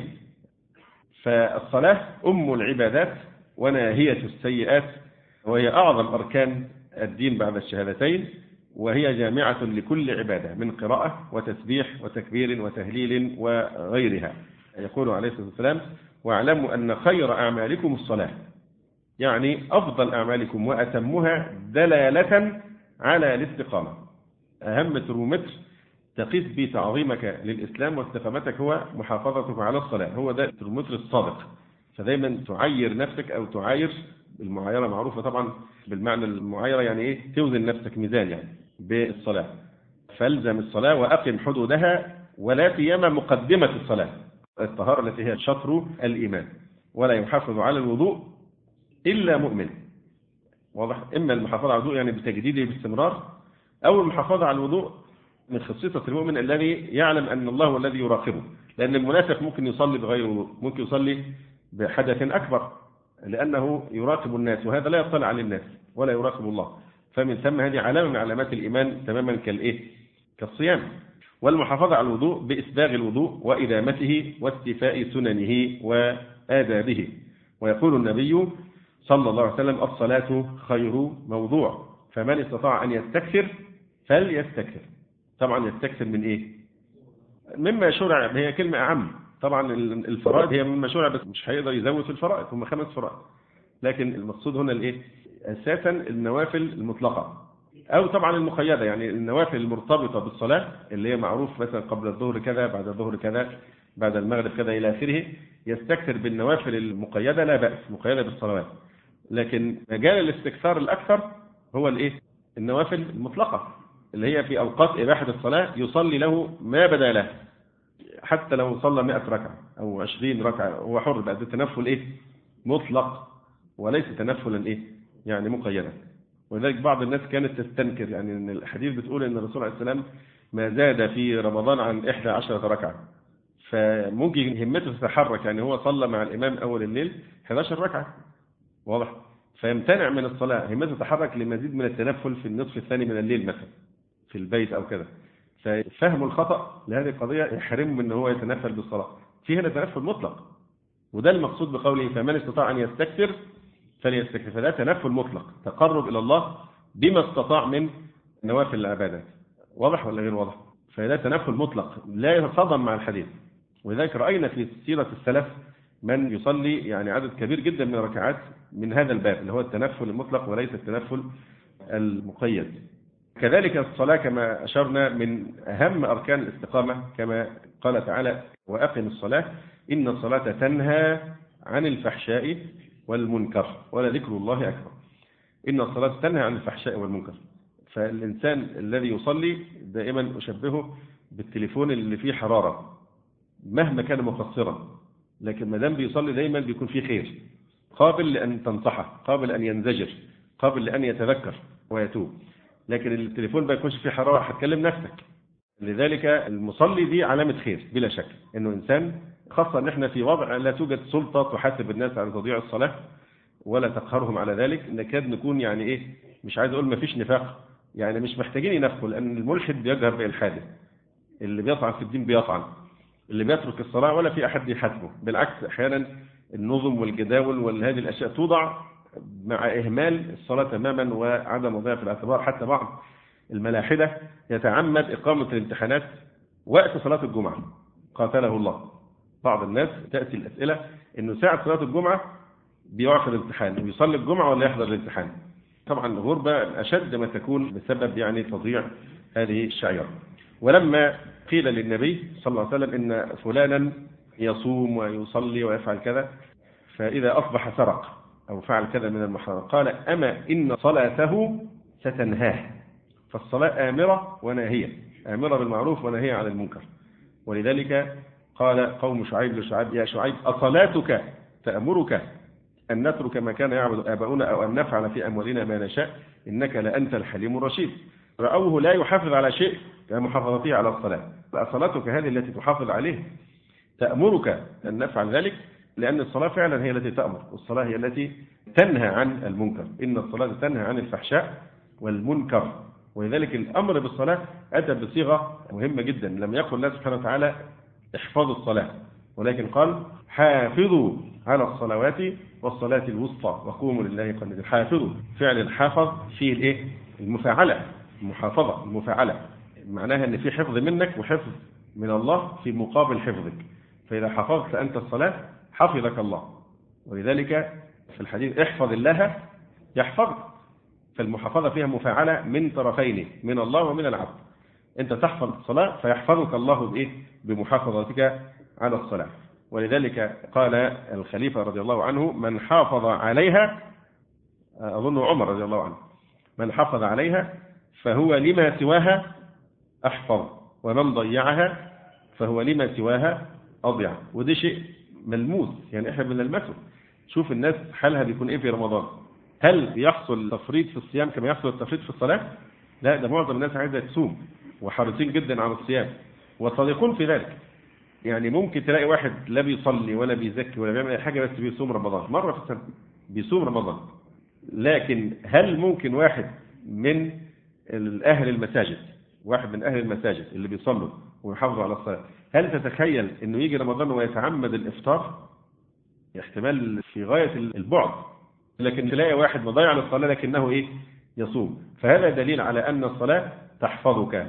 فالصلاة أم العبادات وناهية السيئات، وهي أعظم أركان الدين بعد الشهادتين، وهي جامعة لكل عبادة من قراءة وتسبيح وتكبير وتهليل وغيرها. يقول عليه الصلاة والسلام واعلموا أن خير أعمالكم الصلاة، يعني أفضل أعمالكم وأتمها دلالة على الاستقامة. أهم ترمومتر تقيس به تعظيمك للإسلام واستقامتك هو محافظتك على الصلاة، هو ده الترمومتر الصادق. فدايما تعاير نفسك أو تعاير، المعايرة معروفة طبعا بالمعنى المعايرة يعني إيه؟ توزن نفسك ميزان يعني بالصلاة. فالزم الصلاة وأقم حدودها، ولا سيما مقدمة الصلاة الطهارة التي هي شطر الإيمان. ولا يحافظ على الوضوء إلا مؤمن. واضح؟ إما المحافظة على الوضوء يعني بتجديده باستمرار، أو المحافظة على الوضوء من خصيصة المؤمن الذي يعلم أن الله هو الذي يراقبه. لأن المنافق ممكن يصلي بغير وضوء، ممكن يصلي بحدث أكبر لأنه يراقب الناس، وهذا لا يطلع على الناس ولا يراقب الله. فمن ثم هذه علامة من علامات الإيمان تماما كالإيه؟ كالصيام. والمحافظة على الوضوء بإسباغ الوضوء وإدامته واستيفاء سننه وآدابه. ويقول النبي صلى الله عليه وسلم الصلاة خير موضوع، فمن استطاع أن يستكثر فليستكثر. طبعا يستكثر من إيه؟ مما شرع، هي كلمة أعم. طبعا الفرائض هي مما شرع، بس مش هيقدر يزود في الفرائض، هم خمس فرائض. لكن المقصود هنا الإيه؟ أساسا النوافل المطلقة، أو طبعا المقيدة، يعني النوافل المرتبطة بالصلاة اللي هي معروف مثلا قبل الظهر كذا، بعد الظهر كذا، بعد المغرب كذا إلى آخره، يستكثر بالنوافل المقيدة لا بأس، مقيدة بالصلوات. لكن مجال الاستكثار الأكثر هو الإيه؟ النوافل المطلقة اللي هي في أوقات إباحة الصلاة يصلي له ما بدا له، حتى لو صلى مئة ركعة أو عشرين ركعة هو حر بقى، ده تنفل إيه؟ مطلق، وليس تنفلا إيه؟ يعني مقيدا. ولذلك بعض الناس كانت تستنكر، يعني ان الحديث بتقول ان الرسول عليه السلام ما زاد في رمضان عن إحدى عشرة ركعة، فممكن همته تتحرك، يعني هو صلى مع الإمام أول الليل إحدى عشرة ركعة، واضح، فيمتنع من الصلاة، همته تتحرك لمزيد من التنفل في النصف الثاني من الليل مثلا في البيت أو كذا، ففهم الخطأ لهذه القضية يحرمه من أن هو يتنفل بالصلاة. في هنا تنفل مطلق، وده المقصود بقوله فمن استطاع أن يستكثر فليستكثر، فده تنفل مطلق، تقرب إلى الله بما استطاع من نوافل العبادات. واضح ولا غير واضح؟ فده تنفل مطلق لا يتصادم مع الحديث. ولذلك رأينا في سيرة السلف من يصلي يعني عدد كبير جدا من الركعات من هذا الباب اللي هو التنفل المطلق وليس التنفل المقيد. كذلك الصلاة كما أشرنا من أهم أركان الاستقامة، كما قال تعالى وأقم الصلاة إن الصلاة تنهى عن الفحشاء والمنكر ولذكر الله أكبر. إن الصلاة تنهى عن الفحشاء والمنكر. فالإنسان الذي يصلي دائما أشبهه بالتليفون اللي فيه حرارة مهما كان مقصرا، لكن ما دام بيصلي دائما بيكون فيه خير، قابل لأن تنصحه، قابل أن ينزجر، قابل لأن يتذكر ويتوب. لكن التليفون ما يكونش فيه حرارة هتكلم نفسك. لذلك المصلي دي علامة خير بلا شك، إنه إنسان، خاصة إن إحنا في وضع لا توجد سلطة تحاسب الناس على تضييع الصلاة ولا تقهرهم على ذلك، نكاد نكون يعني إيه، مش عايز أقول ما فيش نفاق، يعني مش محتاجين ينافقوا، لأن الملحد بيجهر بإلحاده، اللي بيطعن في الدين بيطعن، اللي بيترك الصلاة ولا في أحد يحاسبه. بالعكس أحيانا النظم والجداول وهذه الأشياء توضع مع إهمال الصلاة تماما وعدم وضعها في الاعتبار. حتى بعض الملاحدة يتعمد إقامة الامتحانات وقت صلاة الجمعة قاتله الله. بعض الناس تأتي الأسئلة إنه ساعة صلاة الجمعة بيعقد الامتحان ويصلي الجمعة ولا يحضر الامتحان. طبعا الغربة أشد ما تكون بسبب يعني تضييع هذه الشعيرة. ولما قيل للنبي صلى الله عليه وسلم إن فلانا يصوم ويصلي ويفعل كذا، فإذا أصبح سرق أو فعل كذا من المحرم، قال أما إن صلاته ستنهاه. فالصلاة آمرة وناهية، آمرة بالمعروف وناهية عن المنكر. ولذلك قال قوم شعيب لشعيب يا شعيب أصلاتك تأمرك أن نترك ما كان يعبد آباؤنا أو أن نفعل في أموالنا ما نشاء إنك لأنت الحليم الرشيد. رأوه لا يحافظ على شيء كمحافظته على الصلاة. صلاتك هذه التي تحافظ عليه تأمرك أن نفعل ذلك، لأن الصلاة فعلا هي التي تأمر، والصلاة هي التي تنهى عن المنكر. إن الصلاة تنهى عن الفحشاء والمنكر. ولذلك الأمر بالصلاة أتى بصيغة مهمة جدا، لم يقل الله سبحانه وتعالى احفظوا الصلاة، ولكن قال حافظوا على الصلوات والصلاة الوسطى وقوموا لله قانتين. حافظوا، فعل الحافظ فيه الايه؟ المفاعلة، المحافظة، المفاعلة، معناها ان في حفظ منك وحفظ من الله في مقابل حفظك. فإذا حفظت أنت الصلاة حفظك الله. ولذلك في الحديث احفظ الله يحفظك. فالمحافظة فيها مفاعلة من طرفين، من الله ومن العبد. أنت تحفظ الصلاة فيحفظك الله بإيه؟ بمحافظتك على الصلاة. ولذلك قال الخليفة رضي الله عنه من حافظ عليها، أظن عمر رضي الله عنه، من حافظ عليها فهو لما سواها أحفظ، ومن ضيعها فهو لما سواها أضيع. وده شيء ملموس، يعني إحنا بنلمسه. شوف الناس حالها بيكون إيه في رمضان. هل يحصل تفريط في الصيام كما يحصل التفريط في الصلاة؟ لا، ده معظم الناس عايزة تصوم وحريصين جدا على الصيام وصادقون في ذلك. يعني ممكن تلاقي واحد لا بيصلي ولا بيزكي ولا بيعمل أي حاجة، بس بيصوم رمضان مرة في السنة، بيصوم رمضان. لكن هل ممكن واحد من أهل المساجد، واحد من أهل المساجد اللي بيصلوا ويحافظوا على الصلاة، هل تتخيل إنه يجي رمضان ويتعمد الإفطار؟ احتمال في غاية البعد. لكن تلاقي واحد مضيع للصلاة لكنه إيه؟ يصوم. فهذا دليل على أن الصلاة تحفظك،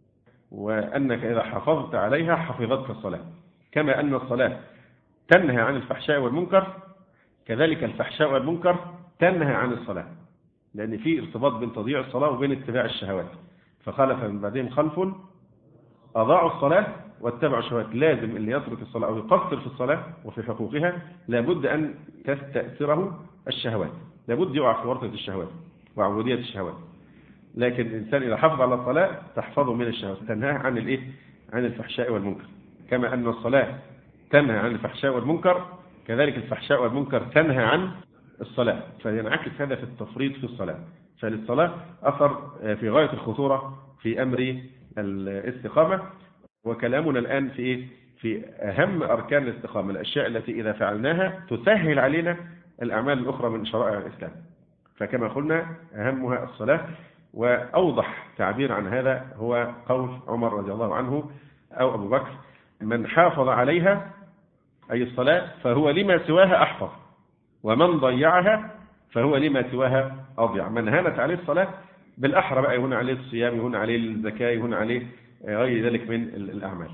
وأنك إذا حافظت عليها حفظتك الصلاة. كما أن الصلاة تنهى عن الفحشاء والمنكر، كذلك الفحشاء والمنكر تنهى عن الصلاة. لأن في ارتباط بين تضييع الصلاة وبين اتباع الشهوات. فخلف من بعدهم خلف أضاعوا الصلاة واتبعوا الشهوات. لازم اللي يترك الصلاة أو يقصر في الصلاة وفي حقوقها لابد أن تستأثره الشهوات، لابد يقع في ورطة الشهوات وعبودية الشهوات. لكن الإنسان إذا حافظ على الصلاة تحفظه من الشهوات، تنهاه عن الإيه؟ عن الفحشاء والمنكر. كما أن الصلاة تنهى عن الفحشاء والمنكر، كذلك الفحشاء والمنكر تنهى عن الصلاة. فينعكس هذا في التفريط في الصلاة. فللصلاة أثر في غاية الخطورة في أمر الاستقامة. وكلامنا الآن في إيه؟ في أهم أركان الاستقامة، الأشياء التي إذا فعلناها تسهل علينا الأعمال الأخرى من شرائع الإسلام. فكما قلنا أهمها الصلاة، وأوضح تعبير عن هذا هو قول عمر رضي الله عنه أو أبو بكر: من حافظ عليها أي الصلاة فهو لما سواها أحفظ، ومن ضيعها فهو لما سواها أضيع. من هانت عليه الصلاة بالأحرى بقى يهون عليه الصيام، يهون عليه الزكاة، يهون عليه غير ذلك من الأعمال.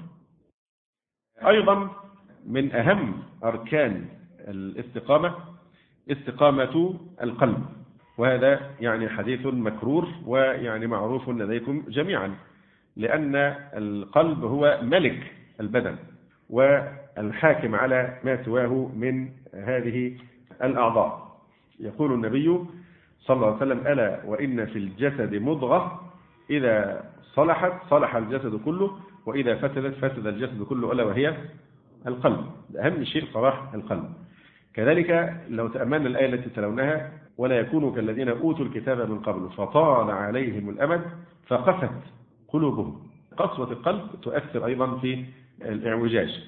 أيضا من أهم أركان الاستقامة استقامة القلب، وهذا يعني حديث مكرور ويعني معروف لديكم جميعا، لأن القلب هو ملك البدن والحاكم على ما سواه من هذه الأعضاء. يقول النبي صلى الله عليه وسلم: ألا وإن في الجسد مضغة إذا صلحت صلح الجسد كله، وإذا فسدت فسد الجسد كله، ألا وهي القلب. أهم شيء صلاح القلب. كذلك لو تأملنا الآية التي تلوناها: ولا يكونوا كالذين أوتوا الكتاب من قبل فطال عليهم الأمد فقست قلوبهم. قسوة القلب تؤثر أيضا في الإعوجاج.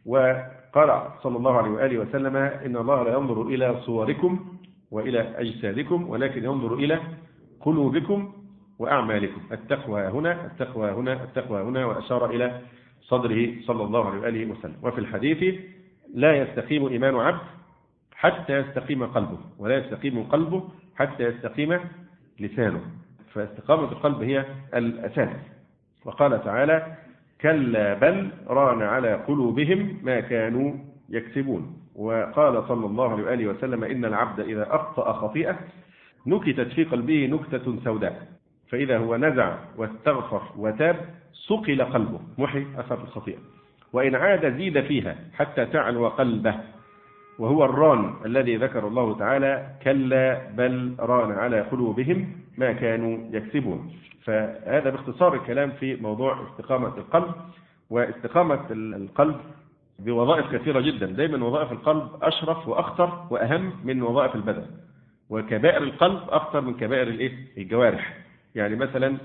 وقال صلى الله عليه وآله وسلم: إن الله لا ينظر إلى صوركم وإلى أجسادكم ولكن ينظر إلى قلوبكم وأعمالكم. التقوى هنا التقوى هنا التقوى هنا، وأشار إلى صدره صلى الله عليه وآله وسلم. وفي الحديث: لا يستقيم إيمان عبد حتى يستقيم قلبه، ولا يستقيم قلبه حتى يستقيم لسانه. فاستقامة القلب هي الأساس. وقال تعالى: كلا بل ران على قلوبهم ما كانوا يكسبون. وقال صلى الله عليه وآله وسلم: إن العبد إذا أخطأ خطيئة نكتت في قلبه نكتة سوداء، فإذا هو نزع واستغفر وتاب صقل قلبه، محي أثر الخطيئة، وإن عاد زيد فيها حتى تعلو قلبه، وهو الران الذي ذكر الله تعالى: كلا بل ران على قلوبهم ما كانوا يكسبون. فهذا باختصار الكلام في موضوع استقامة القلب. واستقامة القلب بوظائف كثيرة جدا. دايما وظائف القلب أشرف وأخطر وأهم من وظائف البدن، وكبائر القلب أخطر من كبائر الجوارح. يعني مثلا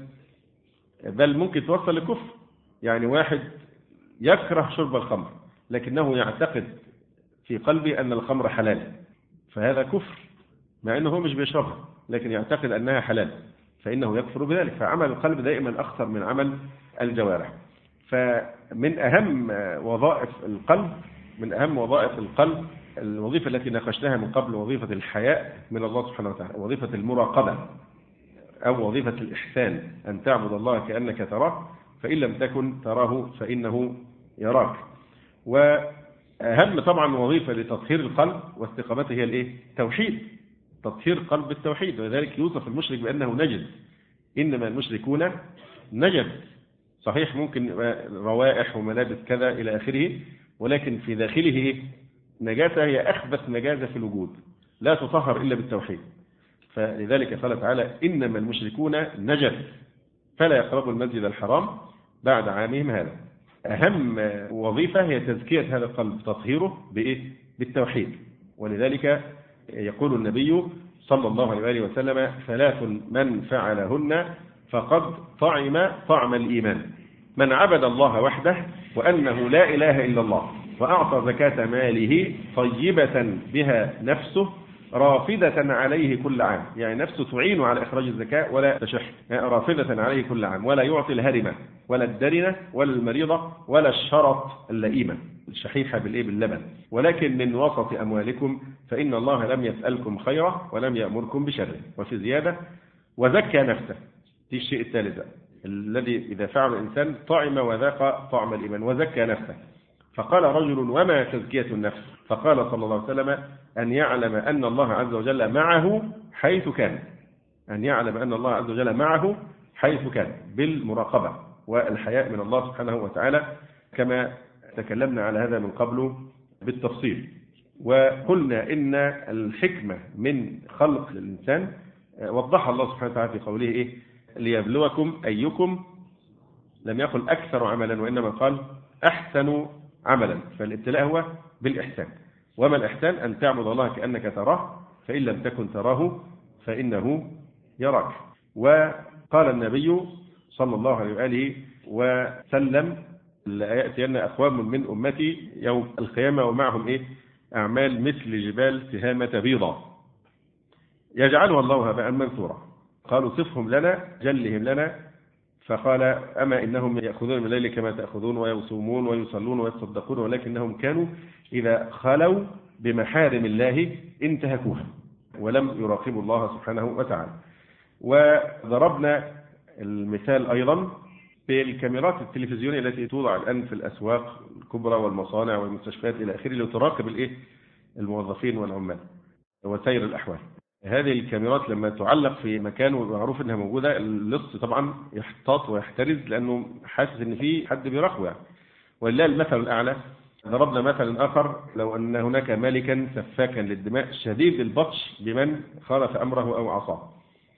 بل ممكن توصل لكفر. يعني واحد يكره شرب الخمر لكنه يعتقد في قلبه أن الخمر حلال، فهذا كفر، مع أنه هو مش بيشربها لكن يعتقد أنها حلال، فإنه يكفر بذلك. فعمل القلب دائما أخطر من عمل الجوارح. فمن أهم وظائف القلب من أهم وظائف القلب الوظيفة التي ناقشناها من قبل، وظيفة الحياء من الله سبحانه وتعالى، وظيفة المراقبة أو وظيفة الإحسان، أن تعبد الله كأنك تراه فإن لم تكن تراه فإنه يراك. وأهم طبعا وظيفة لتطهير القلب واستقامته هي الإيه؟ توحيد. تطهير قلب التوحيد. ولذلك يوصف المشرك بأنه نجس. إنما المشركون نجس. صحيح ممكن روائح وملابس كذا إلى آخره، ولكن في داخله نجاسة هي أخبث نجاسة في الوجود، لا تطهر إلا بالتوحيد. فلذلك قال تعالى: إنما المشركون نجس فلا يقربوا المسجد الحرام بعد عامهم هذا. أهم وظيفة هي تزكية هذا القلب، تطهيره بإيه؟ بالتوحيد. ولذلك يقول النبي صلى الله عليه وآله وسلم: ثلاث من فعلهن فقد طعم طعم الإيمان: من عبد الله وحده وأنه لا إله إلا الله، وأعطى زكاة ماله طيبة بها نفسه رافدة عليه كل عام. يعني نفسه تعين على إخراج الزكاة ولا تشح، يعني رافدة عليه كل عام، ولا يعطي الهرمة ولا الدرنة ولا المريضة ولا الشرط اللئيمة الشحيحة بالإيه؟ باللبن، ولكن من وسط أموالكم فإن الله لم يسألكم خيرا ولم يأمركم بشر. وفي زيادة: وزكى نفسه. دي الشيء الثالث الذي إذا فعل الإنسان طعم وذاق طعم الإيمان، وزكى نفسه. فقال رجل: وما تزكية النفس؟ فقال صلى الله عليه وسلم: أن يعلم أن الله عز وجل معه حيث كان. أن يعلم أن الله عز وجل معه حيث كان بالمراقبة والحياء من الله سبحانه وتعالى، كما تكلمنا على هذا من قبل بالتفصيل. وقلنا إن الحكمة من خلق الإنسان وضحها الله سبحانه وتعالى في قوله إيه؟ ليبلوكم أيكم، لم يقل أكثر عملا وإنما قال أحسن عملا. فالابتلاء هو بالإحسان، وما الإحسان؟ أن تعبد الله كأنك تراه، فإن لم تكن تراه فإنه يراك. وقال النبي صلى الله عليه وآله وسلم لا يأتين أقوام من أمتي يوم القيامة ومعهم إيه؟ أعمال مثل جبال تهامة بيضاء يجعلها الله هباء منثورا. قالوا صفهم لنا جلهم لنا، فقال أما إنهم يأخذون من الليل كما تأخذون ويصومون ويصلون ويتصدقون، ولكنهم كانوا إذا خلوا بمحارم الله انتهكوها ولم يراقبوا الله سبحانه وتعالى. وضربنا المثال أيضا بالكاميرات التلفزيونية التي توضع الآن في الأسواق الكبرى والمصانع والمستشفيات إلى آخره لتراقب الإيه؟ الموظفين والعمال وسير الأحوال. هذه الكاميرات لما تعلق في مكان ومعروف انها موجوده، اللص طبعا يحتاط ويحترز لانه حاسس ان في حد بيراقبه يعني. ولله المثل الاعلى. ضربنا مثلا اخر، لو ان هناك ملكا سفاكا للدماء شديد البطش بمن خالف امره او عصاه،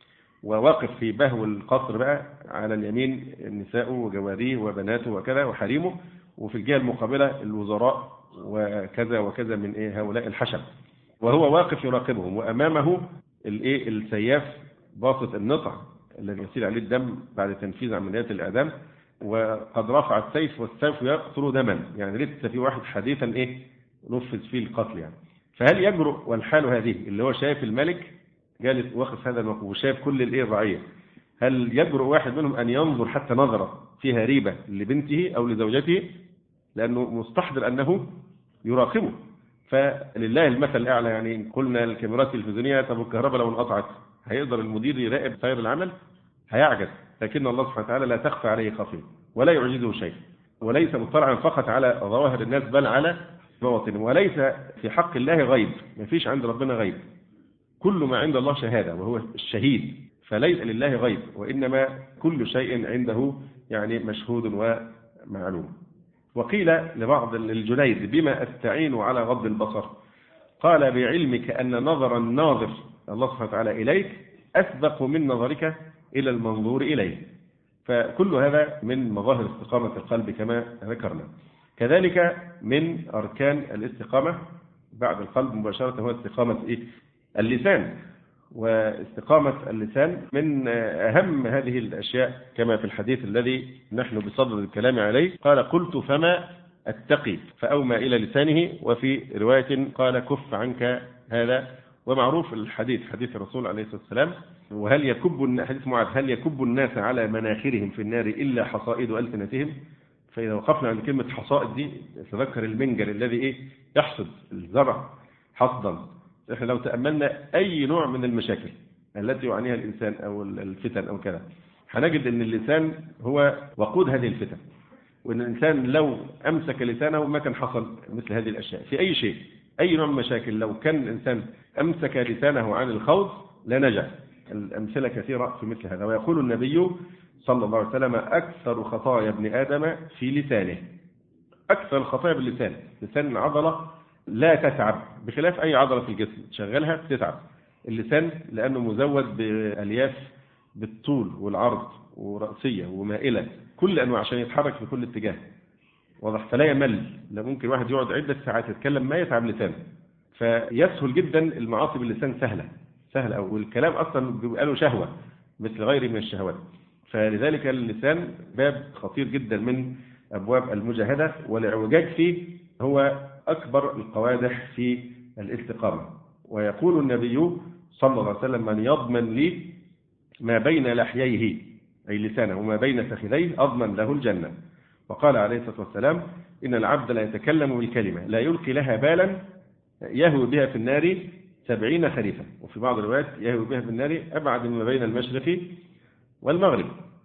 وواقف في بهو القصر بقى على اليمين نساءه وجواريه وبناته وكذا وحريمه، وفي الجهه المقابله الوزراء وكذا وكذا من ايه هؤلاء الحشم، وهو واقف يراقبهم، وأمامه الإيه السياف باسط النطع الذي يسيل عليه الدم بعد تنفيذ عمليات الإعدام، وقد رفع السيف والسيف يقطر دما، يعني لسه في واحد حديثا إيه نفذ فيه القتل يعني. فهل يجرؤ والحال هذه اللي هو شايف الملك جالس واقف هذا الموقف وشايف كل الإيه الرعية، هل يجرؤ واحد منهم أن ينظر حتى نظرة فيها ريبة لبنته أو لزوجته؟ لأنه مستحضر أنه يراقبه. فلله المثل الأعلى. يعني قلنا الكاميرات التلفزيونية، طب الكهرباء لو انقطعت هيقدر المدير يراقب سير العمل؟ هيعجز. لكن الله سبحانه وتعالى لا تخفى عليه خافية ولا يعجزه شيء، وليس مطلعا فقط على ظواهر الناس بل على بواطن. وليس في حق الله غيب، ما فيش عند ربنا غيب، كل ما عند الله شهادة وهو الشهيد. فليس لله غيب، وإنما كل شيء عنده يعني مشهود ومعلوم. وقيل لبعض الجنيد بما أستعين على غض البصر؟ قال بعلمك أن نظر الناظر الله سبحانه وتعالى إليك أسبق من نظرك إلى المنظور إليه. فكل هذا من مظاهر استقامة القلب كما ذكرنا. كذلك من أركان الاستقامة بعد القلب مباشرة هو استقامة إيه؟ اللسان. واستقامة اللسان من أهم هذه الأشياء كما في الحديث الذي نحن بصدد الكلام عليه. قال قلت فما أتقي؟ فأومى إلى لسانه. وفي رواية قال كف عنك هذا. ومعروف الحديث حديث الرسول عليه الصلاة والسلام، وهل يكب حديث معاذ هل يكب الناس على مناخرهم في النار إلا حصائد ألسنتهم؟ فإذا وقفنا عند كلمة حصائد دي تذكر المنجل الذي إيه يحصد الزرع حصدا. إحنا لو تأملنا أي نوع من المشاكل التي يعانيها الإنسان أو الفتن أو كذا، هنجد أن اللسان هو وقود هذه الفتن، وأن الإنسان لو أمسك لسانه ما كان حصل مثل هذه الأشياء في أي شيء. أي نوع من المشاكل لو كان الإنسان أمسك لسانه عن الخوض لنجا. الأمثلة كثيرة في مثل هذا. ويقول النبي صلى الله عليه وسلم أكثر خطايا ابن آدم في لسانه. أكثر الخطايا باللسان. لسان عضلة لا تتعب بخلاف أي عضلة في الجسم تشغلها تتعب. اللسان لأنه مزود بألياف بالطول والعرض ورأسية ومائلة كل أنواع عشان يتحرك في كل اتجاه واضح. فلا يمل. لا ممكن واحد يقعد عدة ساعات يتكلم ما يتعب لسانه. فيسهل جدا المعاصي باللسان سهلة سهلة أو الكلام أصلا بيبقى له شهوة مثل غيره من الشهوات. فلذلك اللسان باب خطير جدا من أبواب المجاهدة، والاعوجاج فيه هو أكبر القوادح في الاستقامة. ويقول النبي صلى الله عليه وسلم من يضمن لي ما بين لحييه أي لسانه وما بين فخذيه أضمن له الجنة. وقال عليه الصلاة والسلام إن العبد لا يتكلم بالكلمة لا يلقي لها بالا يهوي بها في النار سبعين خريفا. وفي بعض الروايات يهوي بها في النار أبعد ما بين المشرق والمغرب.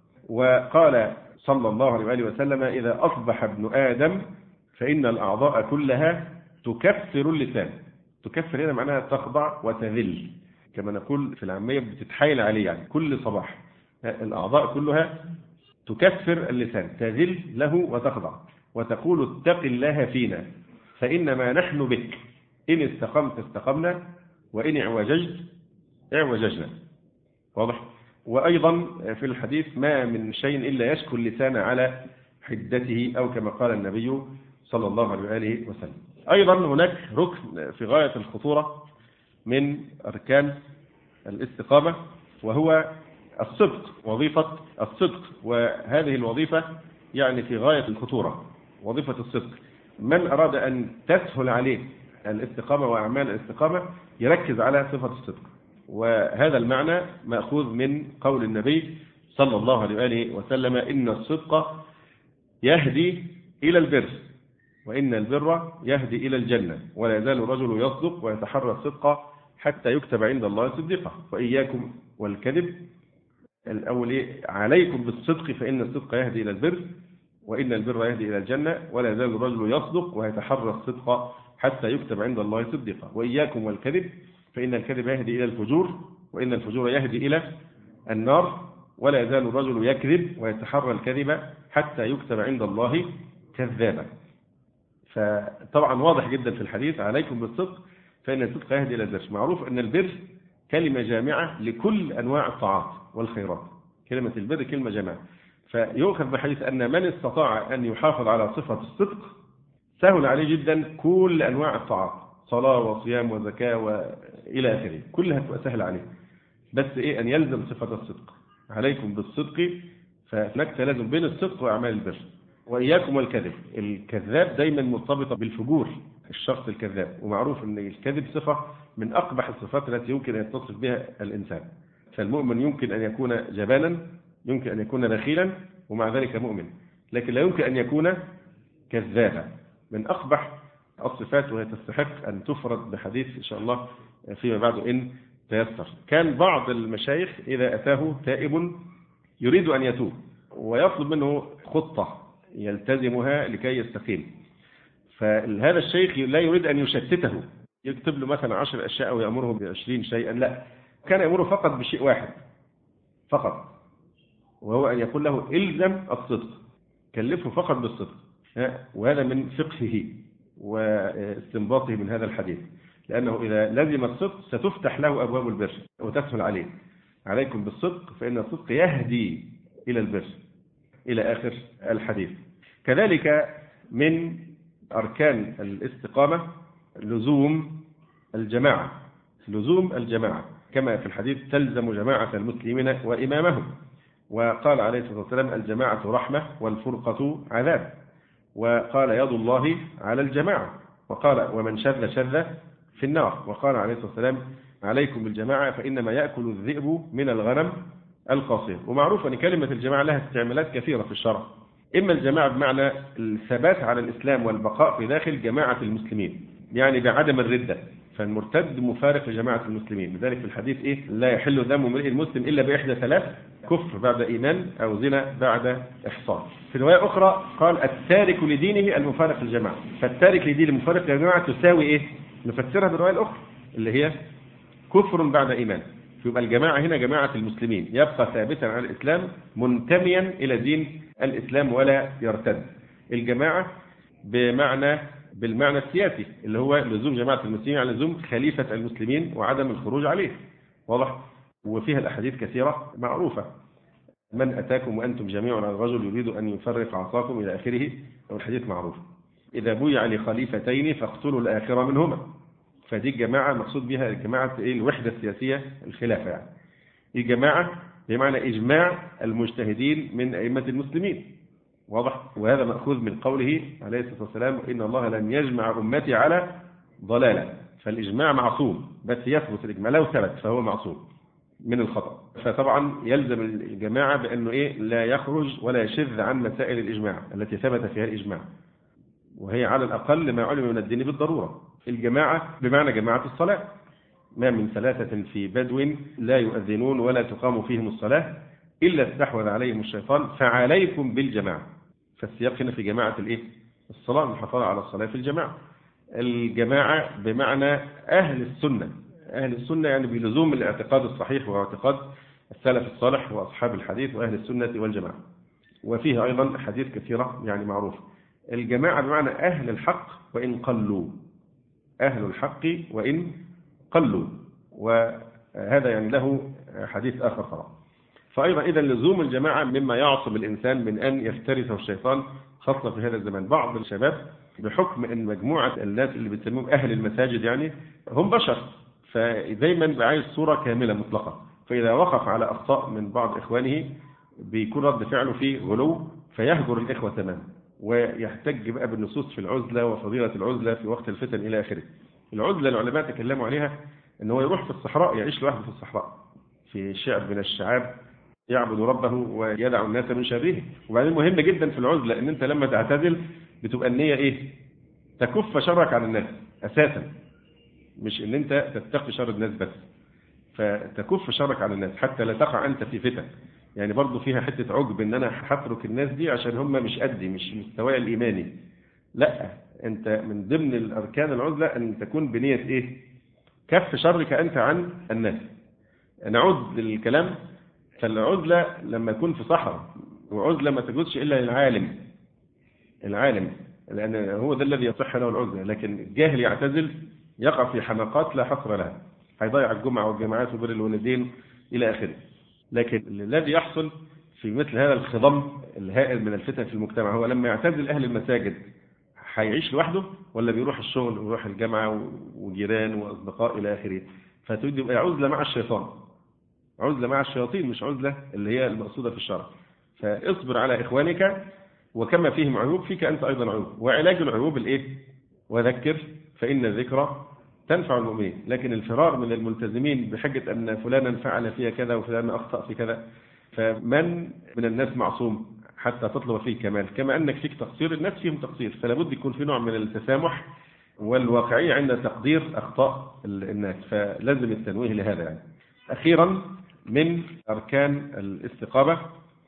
وقال صلى الله عليه وآله وسلم إذا أصبح ابن آدم فإن الأعضاء كلها تكفر اللسان. تكفر هنا معناها تخضع وتذل. كما نقول في العامية بتتحايل عليه، يعني كل صباح الأعضاء كلها تكفر اللسان، تذل له وتخضع وتقول اتق الله فينا فإنما نحن بك، إن استقمت استقمنا وإن اعوججت اعوججنا. واضح؟ وأيضا في الحديث ما من شيء إلا يشكو اللسان على حدته، أو كما قال النبي صلى الله عليه وآله وسلم. أيضا هناك ركن في غاية الخطورة من أركان الاستقامة، وهو الصدق، وظيفة الصدق. وهذه الوظيفة يعني في غاية الخطورة، وظيفة الصدق. من أراد أن تسهل عليه الاستقامة وأعمال الاستقامة يركز على صفة الصدق، وهذا المعنى مأخوذ من قول النبي صلى الله عليه وآله وسلم إن الصدق يهدي إلى البر وإن البر يهدي إلى الجنة ولا يزال الرجل يصدق ويتحرى الصدق حتى يكتب عند الله صديقا. وإياكم والكذب، الأول عليكم بالصدق فإن الصدق يهدي إلى البر وإن البر يهدي إلى الجنة ولا يزال الرجل يصدق ويتحرى الصدق حتى يكتب عند الله صديقا. وإياكم والكذب فإن الكذب يهدي إلى الفجور وإن الفجور يهدي إلى النار ولا يزال الرجل يكذب ويتحرى الكذب حتى يكتب عند الله كذابا. فطبعا واضح جدا في الحديث عليكم بالصدق فإن الصدق يهدي إلى البر. معروف أن البر كلمة جامعة لكل أنواع الطاعات والخيرات، كلمة البر كلمة جامعة. فيؤخذ بحديث أن من استطاع أن يحافظ على صفة الصدق سهل عليه جدا كل أنواع الطاعات، صلاة وصيام وزكاة وإلى آخره، كلها تبقى سهل عليه، بس إيه أن يلزم صفة الصدق. عليكم بالصدق، فهناك تلازم بين الصدق وأعمال البر. وإياكم والكذب، الكذاب دايما مرتبطة بالفجور، الشخص الكذاب، ومعروف أن الكذب صفة من أقبح الصفات التي يمكن أن يتصف بها الإنسان. فالمؤمن يمكن أن يكون جبانا، يمكن أن يكون بخيلا ومع ذلك مؤمن، لكن لا يمكن أن يكون كذابا، من أقبح الصفات، وهي تستحق أن تفرد بحديث إن شاء الله فيما بعد إن تيسر. كان بعض المشايخ إذا أتاه تائب يريد أن يتوب ويطلب منه خطة يلتزمها لكي يستقيم، فهذا الشيخ لا يريد أن يشتته، يكتب له مثلا عشر أشياء أو يأمره بعشرين شيئا، لا، كان يأمره فقط بشيء واحد فقط، وهو أن يقول له إلزم الصدق، كلفه فقط بالصدق. وهذا من فقهه واستنباطه من هذا الحديث، لأنه إذا لزم الصدق ستفتح له أبواب البر وتسهل عليه. عليكم بالصدق فإن الصدق يهدي إلى البر إلى آخر الحديث. كذلك من أركان الاستقامة لزوم الجماعة، لزوم الجماعة كما في الحديث تلزم جماعة المسلمين وإمامهم. وقال عليه الصلاة والسلام الجماعة رحمة والفرقة عذاب، وقال يد الله على الجماعة، وقال ومن شذ شذ في النار، وقال عليه الصلاة والسلام عليكم بالجماعة فإنما يأكل الذئب من الغنم القاصية. ومعروف أن كلمة الجماعة لها استعمالات كثيرة في الشرع، إما الجماعة بمعنى الثبات على الإسلام والبقاء في داخل جماعة المسلمين، يعني بعدم الردة، فالمرتد مفارق لجماعة المسلمين. لذلك في الحديث إيه لا يحل دم امرئ مسلم إلا بإحدى ثلاث: كفر بعد إيمان أو زنا بعد إحصان. في رواية أخرى قال التارك لدينه المفارق للجماعة، فالتارك لدين المفارق للجماعة تساوي إيه؟ نفسرها بالرواية الأخرى اللي هي كفر بعد إيمان. يبقى الجماعة هنا جماعة المسلمين، يبقى ثابتا على الإسلام منتميا إلى دين الإسلام ولا يرتد. الجماعة بمعنى بالمعنى السياسي اللي هو لزوم جماعة المسلمين على لزوم خليفة المسلمين وعدم الخروج عليه، واضح؟ وفيها الأحاديث كثيرة معروفة، من أتاكم وأنتم جميع على الرجل يريد أن يفرق عصاكم إلى آخره، والحديث معروف. إذا بويع لخليفتين فاقتلوا الآخر منهما، فدي الجماعة مقصود بها الجماعة الوحدة السياسية، الخلافة يعني. الجماعة بمعنى إجماع المجتهدين من أئمة المسلمين، واضح؟ وهذا مأخوذ من قوله عليه الصلاة والسلام إن الله لن يجمع أمتي على ضلالة، فالإجماع معصوم، بس يثبت الإجماع، لو ثبت فهو معصوم من الخطأ. فطبعا يلزم الجماعة بأنه إيه لا يخرج ولا يشذ عن مسائل الإجماع التي ثبت فيها الإجماع، وهي على الأقل ما علم من الدين بالضرورة. الجماعة بمعنى جماعة الصلاة، ما من ثلاثة في بدو لا يؤذنون ولا تقام فيهم الصلاة إلا استحوذ عليهم الشيطان فعليكم بالجماعة. فالسياق هنا في جماعة الإيه؟ الصلاة، المحافظة على الصلاة في الجماعة. الجماعة بمعنى أهل السنة أهل السنة يعني بلزوم الاعتقاد الصحيح واعتقاد السلف الصالح وأصحاب الحديث وأهل السنة والجماعة. وفيه أيضا حديث كثيرة يعني معروفة. الجماعة بمعنى أهل الحق وإن قلوا، أهل الحق وإن قلوا، وهذا يعني له حديث آخر طبعا. فأيضا إذا لزوم الجماعة مما يعصم الإنسان من أن يفترسه الشيطان، خاصة في هذا الزمان. بعض الشباب بحكم أن مجموعة الناس اللي بتسميهم أهل المساجد يعني هم بشر، فدايما بعايز صورة كاملة مطلقة، فإذا وقف على أخطاء من بعض إخوانه بيكون رد فعله فيه غلو فيهجر الإخوة تماما، ويحتج بقى بالنصوص في العزلة وفضيلة العزلة في وقت الفتن إلى آخره. العزلة العلماء تكلموا عليها أن هو يروح في الصحراء يعيش لوحده في الصحراء في شعب من الشعاب يعبد ربه ويدع الناس من شره. وبعدين مهم جدا في العزلة أن أنت لما تعتزل بتبقى النية إيه؟ تكف شرك عن الناس أساسا، مش أن أنت تتقي شر الناس بس، فتكف شرك عن الناس حتى لا تقع أنت في فتن. يعني برضو فيها حتة عجب أن أنا هترك الناس دي عشان هم مش قدي، مش مستواي الإيماني. لا، أنت من ضمن الأركان العزلة أن تكون بنية إيه؟ كف شرك أنت عن الناس. نعود للكلام. فالعزلة لما يكون في صحراء، وعزلة ما تجوزش إلا للعالم، العالم لأن هو ده الذي يصح له العزلة. لكن الجاهل يعتزل يقع في حماقات لا حصر لها، هيضيع الجمعة والجماعات وبر الوالدين إلى آخره. لكن الذي يحصل في مثل هذا الخضم الهائل من الفتن في المجتمع هو لما يعتزل أهل المساجد هيعيش لوحده ولا بيروح الشغل ويروح الجامعة وجيران وأصدقاء إلى آخره. فتبقى عزلة مع الشيطان، عزلة مع الشياطين، مش عزلة اللي هي المقصودة في الشرع. فاصبر على إخوانك وكما فيهم عيوب فيك أنت أيضا عيوب. وعلاج العيوب الإيه؟ وذكر فإن الذكرى تنفع المؤمنين. لكن الفرار من الملتزمين بحجة أن فلانا فعل فيها كذا وفلانا أخطأ في كذا، فمن من الناس معصوم حتى تطلب فيه كمال؟ كما أنك فيك تقصير الناس فيهم تقصير، فلا بد يكون في نوع من التسامح والواقعية عند تقدير أخطاء الناس، فلازم التنويه لهذا. يعني أخيرا من أركان الاستقامة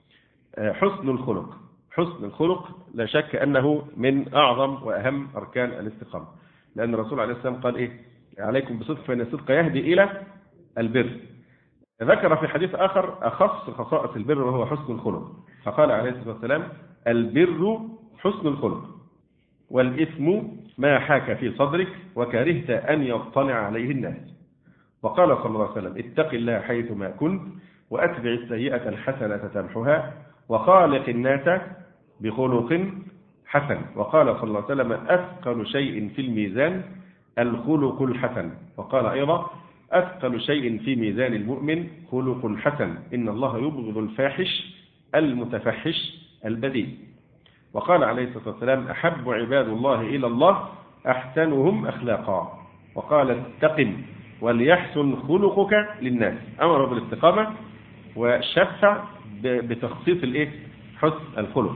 حسن الخلق. حسن الخلق لا شك أنه من أعظم وأهم أركان الاستقامة، لأن الرسول عليه السلام قال إيه؟ عليكم بصدق فإن الصدق يهدي إلى البر. ذكر في حديث آخر أخص خصائص البر وهو حسن الخلق، فقال عليه الصلاة والسلام البر حسن الخلق، والإثم ما حاك في صدرك وكرهت أن يطلع عليه الناس. وقال صلى الله عليه وسلم اتق الله حيثما كنت وأتبع السيئة الحسنة تمحها وخالق الناس بخلق حسن. وقال صلى الله عليه وسلم أثقل شيء في الميزان الخلق الحسن. وقال أيضا أثقل شيء في ميزان المؤمن خلق حسن إن الله يبغض الفاحش المتفحش البذيء. وقال عليه الصلاة والسلام أحب عباد الله إلى الله أحسنهم أخلاقا. وقال استقم وليحسن خلقك للناس. أمر بالاستقامة وشفع بتخصيص الإيه؟ حسن الخلق.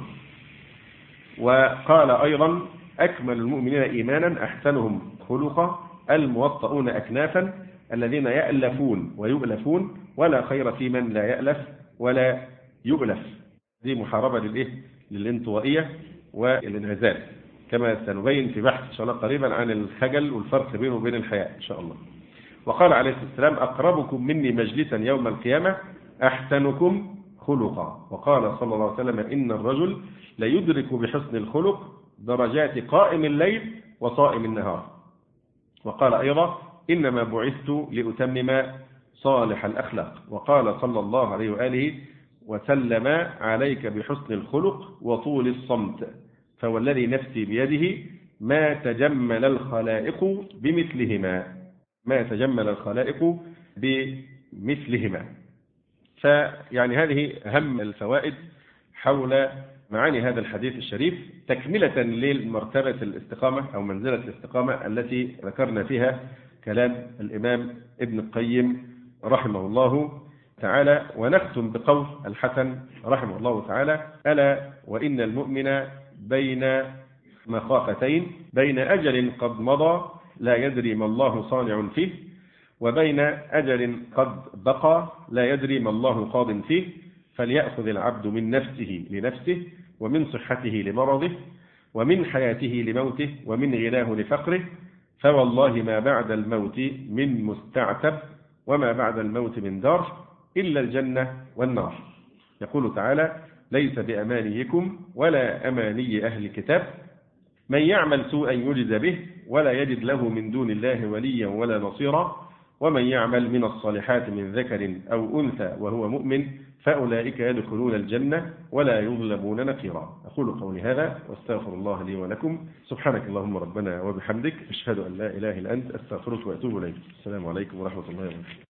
وقال أيضا أكمل المؤمنين إيمانا أحسنهم خلقا الموطؤون أكنافا الذين يألفون ويؤلفون ولا خير في من لا يألف ولا يؤلف. دي محاربة للإيه؟ للانطوائية والانعزال، كما سنبين في بحث إن شاء الله قريبا عن الخجل والفرق بينه وبين الحياء إن شاء الله. وقال عليه الصلاة والسلام أقربكم مني مجلسا يوم القيامة أحسنكم خلقا. وقال صلى الله عليه وسلم إن الرجل ليدرك بحسن الخلق درجات قائم الليل وصائم النهار. وقال أيضا إنما بعثت لأتمم صالح الأخلاق. وقال صلى الله عليه وآله وسلم عليك بحسن الخلق وطول الصمت فوالذي نفسي بيده ما تجمل الخلائق بمثلهما ما تجمل الخلائق بمثلهما. فيعني هذه أهم الفوائد حول معاني هذا الحديث الشريف تكملة للمرتبة الاستقامة أو منزلة الاستقامة التي ذكرنا فيها كلام الإمام ابن القيم رحمه الله تعالى. ونختم بقول الحسن رحمه الله تعالى ألا وإن المؤمن بين مخافتين بين أجل قد مضى لا يدري ما الله صانع فيه وبين أجل قد بقى لا يدري ما الله قاض فيه فليأخذ العبد من نفسه لنفسه ومن صحته لمرضه ومن حياته لموته ومن غناه لفقره فوالله ما بعد الموت من مستعتب وما بعد الموت من دار إلا الجنة والنار. يقول تعالى: ليس بأمانيكم ولا أماني أهل الكتاب من يعمل سوءا يجز به ولا يجد له من دون الله وليا ولا نصيرا ومن يعمل من الصالحات من ذكر أو أنثى وهو مؤمن فأولئك يدخلون الجنة ولا يظلمون نقيرا. أقول قولي هذا واستغفر الله لي ولكم. سبحانك اللهم ربنا وبحمدك، أشهد أن لا إله إلا أنت، أستغفرك وأتوب إليك. السلام عليكم ورحمة الله وبركاته.